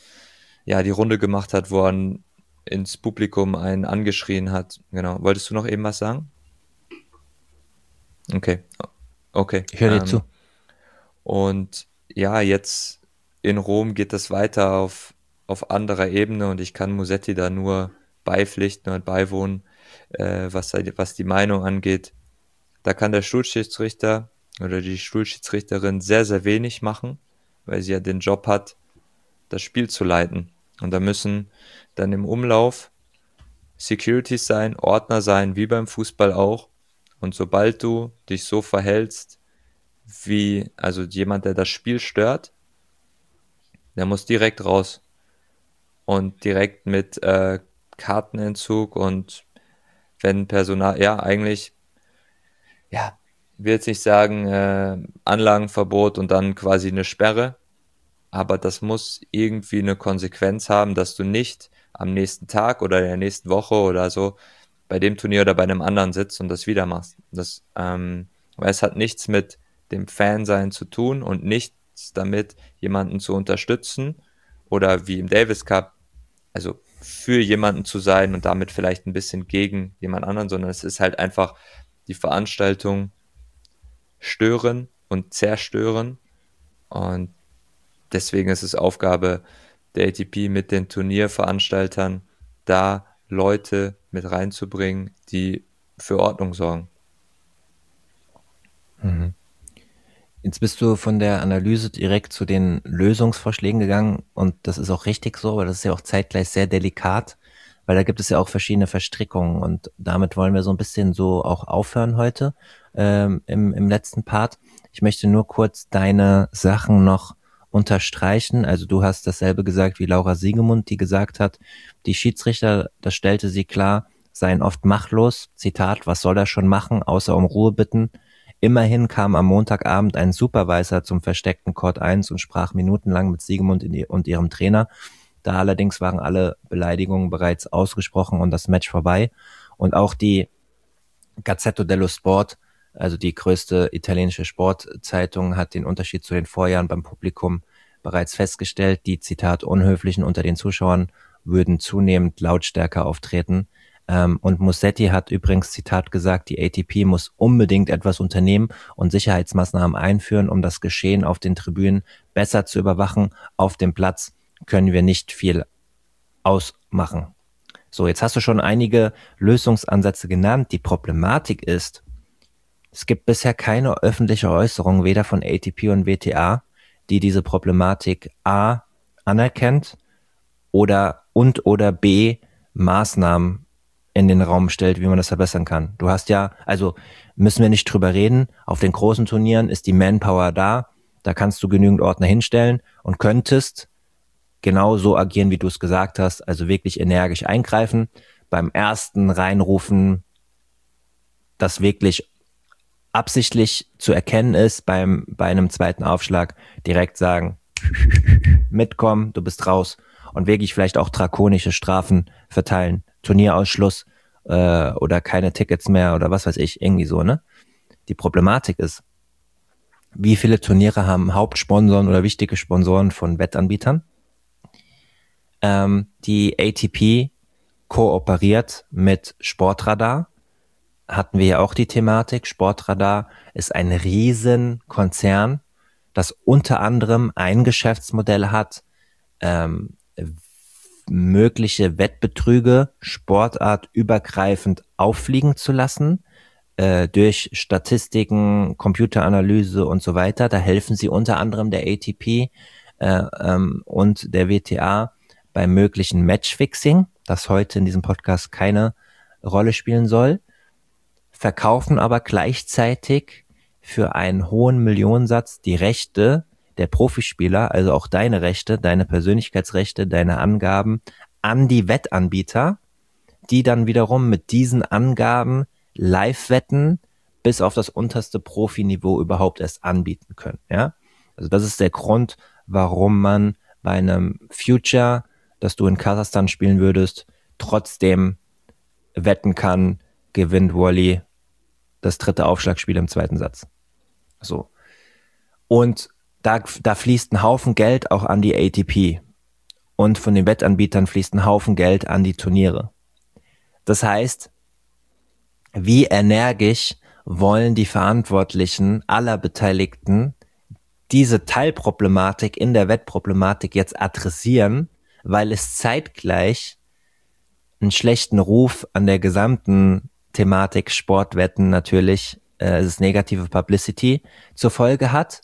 ja die Runde gemacht hat, wo er ins Publikum einen angeschrien hat. Genau. Wolltest du noch eben was sagen? Okay. Okay. Ich höre dir ähm, zu. Und ja, jetzt in Rom geht das weiter auf, auf anderer Ebene, und ich kann Musetti da nur beipflichten und beiwohnen, äh, was, was die Meinung angeht. Da kann der Schulschiedsrichter oder die Schulschiedsrichterin sehr, sehr wenig machen, weil sie ja den Job hat, das Spiel zu leiten. Und da müssen dann im Umlauf Securities sein, Ordner sein, wie beim Fußball auch. Und sobald du dich so verhältst, wie, also jemand, der das Spiel stört, der muss direkt raus. Und direkt mit äh, Kartenentzug, und wenn Personal, ja, eigentlich, ja, will jetzt nicht sagen, äh, Anlagenverbot und dann quasi eine Sperre, aber das muss irgendwie eine Konsequenz haben, dass du nicht am nächsten Tag oder in der nächsten Woche oder so bei dem Turnier oder bei einem anderen sitzt und das wieder machst. Das, ähm, weil es hat nichts mit dem Fansein zu tun und nichts damit, jemanden zu unterstützen oder wie im Davis Cup, also für jemanden zu sein und damit vielleicht ein bisschen gegen jemand anderen, sondern es ist halt einfach die Veranstaltung stören und zerstören, und deswegen ist es Aufgabe der A T P mit den Turnierveranstaltern, da Leute mit reinzubringen, die für Ordnung sorgen. Mhm. Jetzt bist du von der Analyse direkt zu den Lösungsvorschlägen gegangen, und das ist auch richtig so, aber das ist ja auch zeitgleich sehr delikat, weil da gibt es ja auch verschiedene Verstrickungen, und damit wollen wir so ein bisschen so auch aufhören heute ähm, im, im letzten Part. Ich möchte nur kurz deine Sachen noch unterstreichen. Also du hast dasselbe gesagt wie Laura Siegemund, die gesagt hat, die Schiedsrichter, das stellte sie klar, seien oft machtlos. Zitat, was soll er schon machen, außer um Ruhe bitten. Immerhin kam am Montagabend ein Supervisor zum versteckten Court eins und sprach minutenlang mit Siegemund und ihrem Trainer. Da allerdings waren alle Beleidigungen bereits ausgesprochen und das Match vorbei. Und auch die Gazzetta dello Sport, also die größte italienische Sportzeitung, hat den Unterschied zu den Vorjahren beim Publikum bereits festgestellt. Die, Zitat, Unhöflichen unter den Zuschauern würden zunehmend lautstärker auftreten. Ähm, und Musetti hat übrigens, Zitat gesagt, die A T P muss unbedingt etwas unternehmen und Sicherheitsmaßnahmen einführen, um das Geschehen auf den Tribünen besser zu überwachen. Auf dem Platz können wir nicht viel ausmachen. So, jetzt hast du schon einige Lösungsansätze genannt. Die Problematik ist, es gibt bisher keine öffentliche Äußerung, weder von A T P und W T A, die diese Problematik A anerkennt oder und oder B Maßnahmen in den Raum stellt, wie man das verbessern kann. Du hast ja, also müssen wir nicht drüber reden, auf den großen Turnieren ist die Manpower da, da kannst du genügend Ordner hinstellen und könntest genau so agieren, wie du es gesagt hast, also wirklich energisch eingreifen, beim ersten reinrufen, das wirklich absichtlich zu erkennen ist, beim bei einem zweiten Aufschlag direkt sagen, mitkommen, du bist raus und wirklich vielleicht auch drakonische Strafen verteilen, Turnierausschluss äh, oder keine Tickets mehr oder was weiß ich, irgendwie so, ne? Die Problematik ist, wie viele Turniere haben Hauptsponsoren oder wichtige Sponsoren von Wettanbietern? Ähm, die A T P kooperiert mit Sportradar, hatten wir ja auch die Thematik. Sportradar ist ein Riesenkonzern, das unter anderem ein Geschäftsmodell hat, ähm, mögliche Wettbetrüge sportartübergreifend auffliegen zu lassen, äh, durch Statistiken, Computeranalyse und so weiter. Da helfen sie unter anderem der A T P äh, ähm, und der W T A beim möglichen Matchfixing, das heute in diesem Podcast keine Rolle spielen soll, verkaufen aber gleichzeitig für einen hohen Millionensatz die Rechte der Profispieler, also auch deine Rechte, deine Persönlichkeitsrechte, deine Angaben an die Wettanbieter, die dann wiederum mit diesen Angaben Live-Wetten bis auf das unterste Profiniveau überhaupt erst anbieten können. Ja, also das ist der Grund, warum man bei einem Future, das du in Kasachstan spielen würdest, trotzdem wetten kann, gewinnt Wally das dritte Aufschlagspiel im zweiten Satz. So. Und da, da fließt ein Haufen Geld auch an die A T P. Und von den Wettanbietern fließt ein Haufen Geld an die Turniere. Das heißt, wie energisch wollen die Verantwortlichen aller Beteiligten diese Teilproblematik in der Wettproblematik jetzt adressieren, weil es zeitgleich einen schlechten Ruf an der gesamten Thematik Sportwetten natürlich, äh, es ist negative Publicity zur Folge hat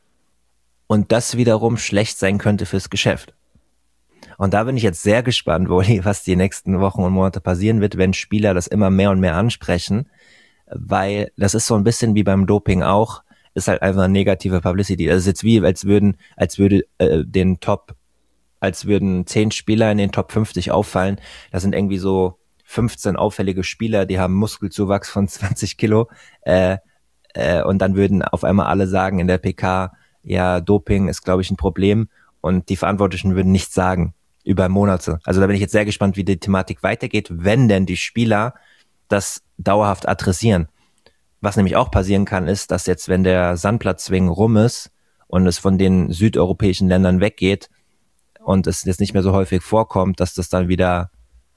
und das wiederum schlecht sein könnte fürs Geschäft. Und da bin ich jetzt sehr gespannt, Woli, was die nächsten Wochen und Monate passieren wird, wenn Spieler das immer mehr und mehr ansprechen, weil das ist so ein bisschen wie beim Doping auch, ist halt einfach negative Publicity. Das ist jetzt wie, als würden, als würde äh, den Top, als würden zehn Spieler in den Top fünfzig auffallen. Das sind irgendwie so fünfzehn auffällige Spieler, die haben Muskelzuwachs von zwanzig Kilo äh, äh, und dann würden auf einmal alle sagen in der P K, ja, Doping ist, glaube ich, ein Problem und die Verantwortlichen würden nichts sagen über Monate. Also da bin ich jetzt sehr gespannt, wie die Thematik weitergeht, wenn denn die Spieler das dauerhaft adressieren. Was nämlich auch passieren kann, ist, dass jetzt, wenn der Sandplatzswing rum ist und es von den südeuropäischen Ländern weggeht und es jetzt nicht mehr so häufig vorkommt, dass das dann wieder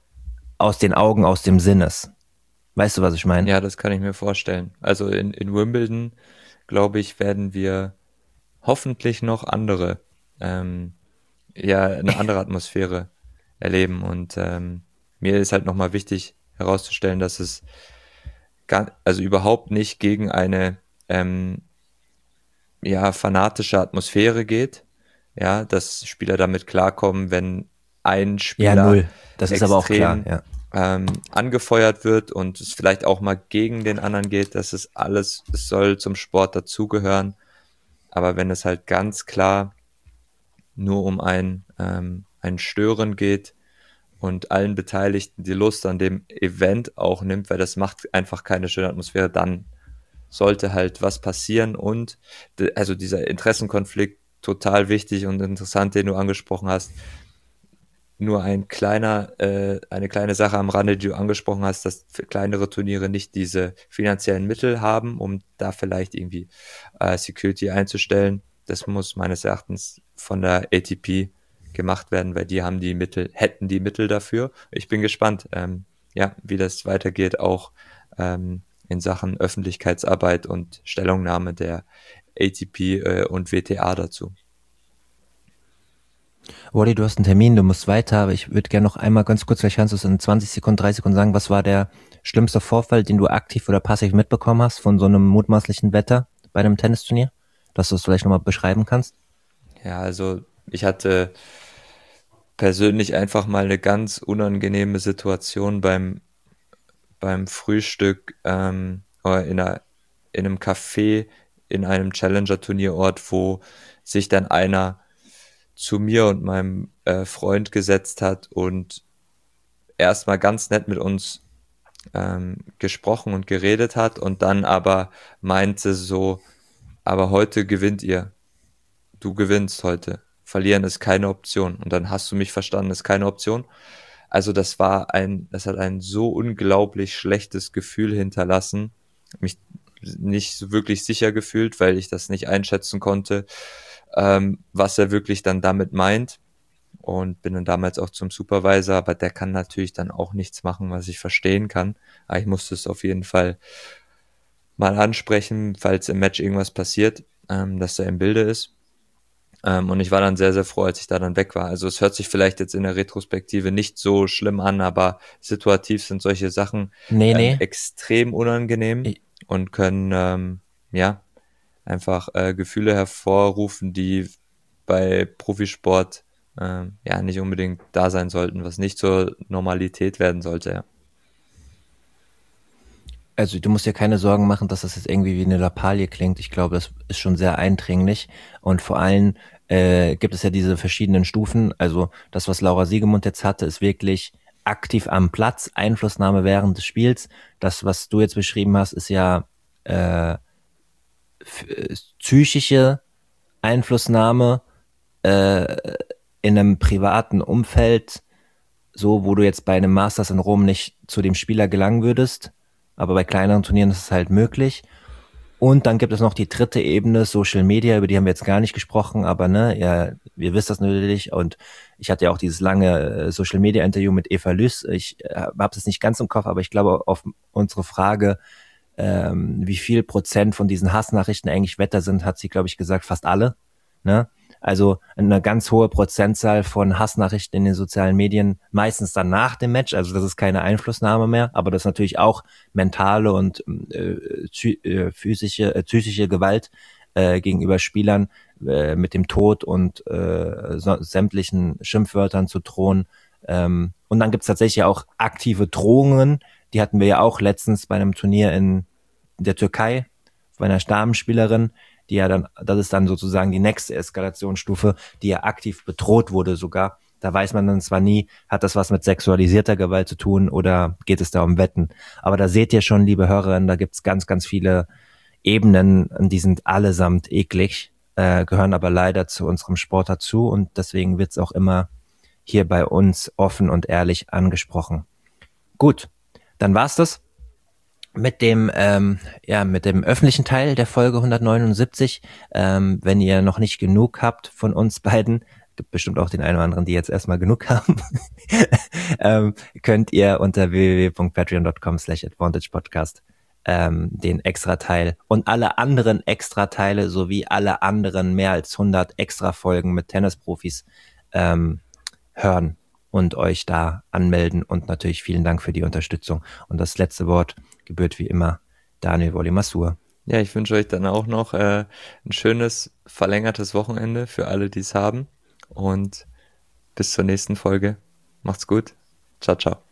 aus den Augen, aus dem Sinn ist. Weißt du, was ich meine? Ja, das kann ich mir vorstellen. Also in, in Wimbledon, glaube ich, werden wir hoffentlich noch andere, ähm, ja, eine andere Atmosphäre erleben. Und ähm, mir ist halt nochmal wichtig herauszustellen, dass es gar, also überhaupt nicht gegen eine ähm, ja, fanatische Atmosphäre geht. Ja, dass Spieler damit klarkommen, wenn ein Spieler ja, null. Das ist aber auch klar, ja. ähm, angefeuert wird und es vielleicht auch mal gegen den anderen geht, dass es alles, es soll zum Sport dazugehören. Aber wenn es halt ganz klar nur um ein, ähm, ein Stören geht und allen Beteiligten die Lust an dem Event auch nimmt, weil das macht einfach keine schöne Atmosphäre, dann sollte halt was passieren und de, also dieser Interessenkonflikt total wichtig und interessant, den du angesprochen hast. Nur ein kleiner, äh, eine kleine Sache am Rande, die du angesprochen hast, dass kleinere Turniere nicht diese finanziellen Mittel haben, um da vielleicht irgendwie äh, Security einzustellen. Das muss meines Erachtens von der A T P gemacht werden, weil die haben die Mittel, hätten die Mittel dafür. Ich bin gespannt. Ähm, ja, wie das weitergeht, auch ähm, in Sachen Öffentlichkeitsarbeit und Stellungnahme der A T P äh, und W T A dazu. Wally, du hast einen Termin, du musst weiter, aber ich würde gerne noch einmal ganz kurz, vielleicht kannst du es in zwanzig Sekunden, dreißig Sekunden sagen, was war der schlimmste Vorfall, den du aktiv oder passiv mitbekommen hast von so einem mutmaßlichen Wetter bei einem Tennisturnier? Dass du es vielleicht nochmal beschreiben kannst? Ja, also ich hatte persönlich einfach mal eine ganz unangenehme Situation beim, beim Frühstück ähm, oder in, einer, in einem Café in einem Challenger-Turnierort, wo sich dann einer zu mir und meinem äh, Freund gesetzt hat und erstmal ganz nett mit uns ähm, gesprochen und geredet hat und dann aber meinte so, aber heute gewinnt ihr. Du gewinnst heute. Verlieren ist keine Option. Und dann hast du mich verstanden, ist keine Option. Also das war ein, das hat ein so unglaublich schlechtes Gefühl hinterlassen. Mich nicht so wirklich sicher gefühlt, weil ich das nicht einschätzen konnte, ähm, was er wirklich dann damit meint. Und bin dann damals auch zum Supervisor, aber der kann natürlich dann auch nichts machen, was ich verstehen kann. Aber ich musste es auf jeden Fall mal ansprechen, falls im Match irgendwas passiert, ähm, dass er im Bilde ist. Ähm, und ich war dann sehr, sehr froh, als ich da dann weg war. Also es hört sich vielleicht jetzt in der Retrospektive nicht so schlimm an, aber situativ sind solche Sachen Nee, ähm, nee. extrem unangenehm Ich- und können ähm, ja einfach äh, Gefühle hervorrufen, die bei Profisport ähm, ja nicht unbedingt da sein sollten, was nicht zur Normalität werden sollte, ja. Also du musst dir keine Sorgen machen, dass das jetzt irgendwie wie eine Lappalie klingt. Ich glaube, das ist schon sehr eindringlich. Und vor allem äh, gibt es ja diese verschiedenen Stufen. Also das, was Laura Siegemund jetzt hatte, ist wirklich aktiv am Platz, Einflussnahme während des Spiels. Das, was du jetzt beschrieben hast, ist ja äh, f- äh, psychische Einflussnahme äh, in einem privaten Umfeld, so wo du jetzt bei einem Masters in Rom nicht zu dem Spieler gelangen würdest, aber bei kleineren Turnieren ist es halt möglich. Und dann gibt es noch die dritte Ebene, Social Media, über die haben wir jetzt gar nicht gesprochen, aber ne, ja, ihr wisst das natürlich. Und ich hatte ja auch dieses lange äh, Social Media Interview mit Eva Lüss. Ich äh, habe es nicht ganz im Kopf, aber ich glaube, auf unsere Frage, ähm, wie viel Prozent von diesen Hassnachrichten eigentlich Wetter sind, hat sie, glaube ich, gesagt, fast alle. Ne? Also eine ganz hohe Prozentzahl von Hassnachrichten in den sozialen Medien, meistens dann nach dem Match, also das ist keine Einflussnahme mehr, aber das ist natürlich auch mentale und äh, psy- äh, physische, äh, psychische Gewalt äh, gegenüber Spielern äh, mit dem Tod und äh, so, sämtlichen Schimpfwörtern zu drohen. Ähm, und dann gibt's tatsächlich auch aktive Drohungen, die hatten wir ja auch letztens bei einem Turnier in der Türkei, bei einer Damenspielerin, die ja dann, das ist dann sozusagen die nächste Eskalationsstufe, die ja aktiv bedroht wurde sogar. Da weiß man dann zwar nie, hat das was mit sexualisierter Gewalt zu tun oder geht es da um Wetten. Aber da seht ihr schon, liebe Hörerinnen, da gibt's ganz, ganz viele Ebenen, und die sind allesamt eklig, äh, gehören aber leider zu unserem Sport dazu und deswegen wird's auch immer hier bei uns offen und ehrlich angesprochen. Gut, dann war's das mit dem ähm, ja mit dem öffentlichen Teil der Folge hundertneunundsiebzig. Ähm, wenn ihr noch nicht genug habt von uns beiden, gibt bestimmt auch den einen oder anderen, die jetzt erstmal genug haben, ähm, könnt ihr unter w w w punkt patreon punkt com slash advantage podcast ähm, den Extra-Teil und alle anderen Extra-Teile sowie alle anderen mehr als hundert Extra-Folgen mit Tennisprofis ähm, hören und euch da anmelden. Und natürlich vielen Dank für die Unterstützung. Und das letzte Wort gebührt wie immer Daniel Wolli-Massur. Ja, ich wünsche euch dann auch noch äh, ein schönes, verlängertes Wochenende für alle, die es haben. Und bis zur nächsten Folge. Macht's gut. Ciao, ciao.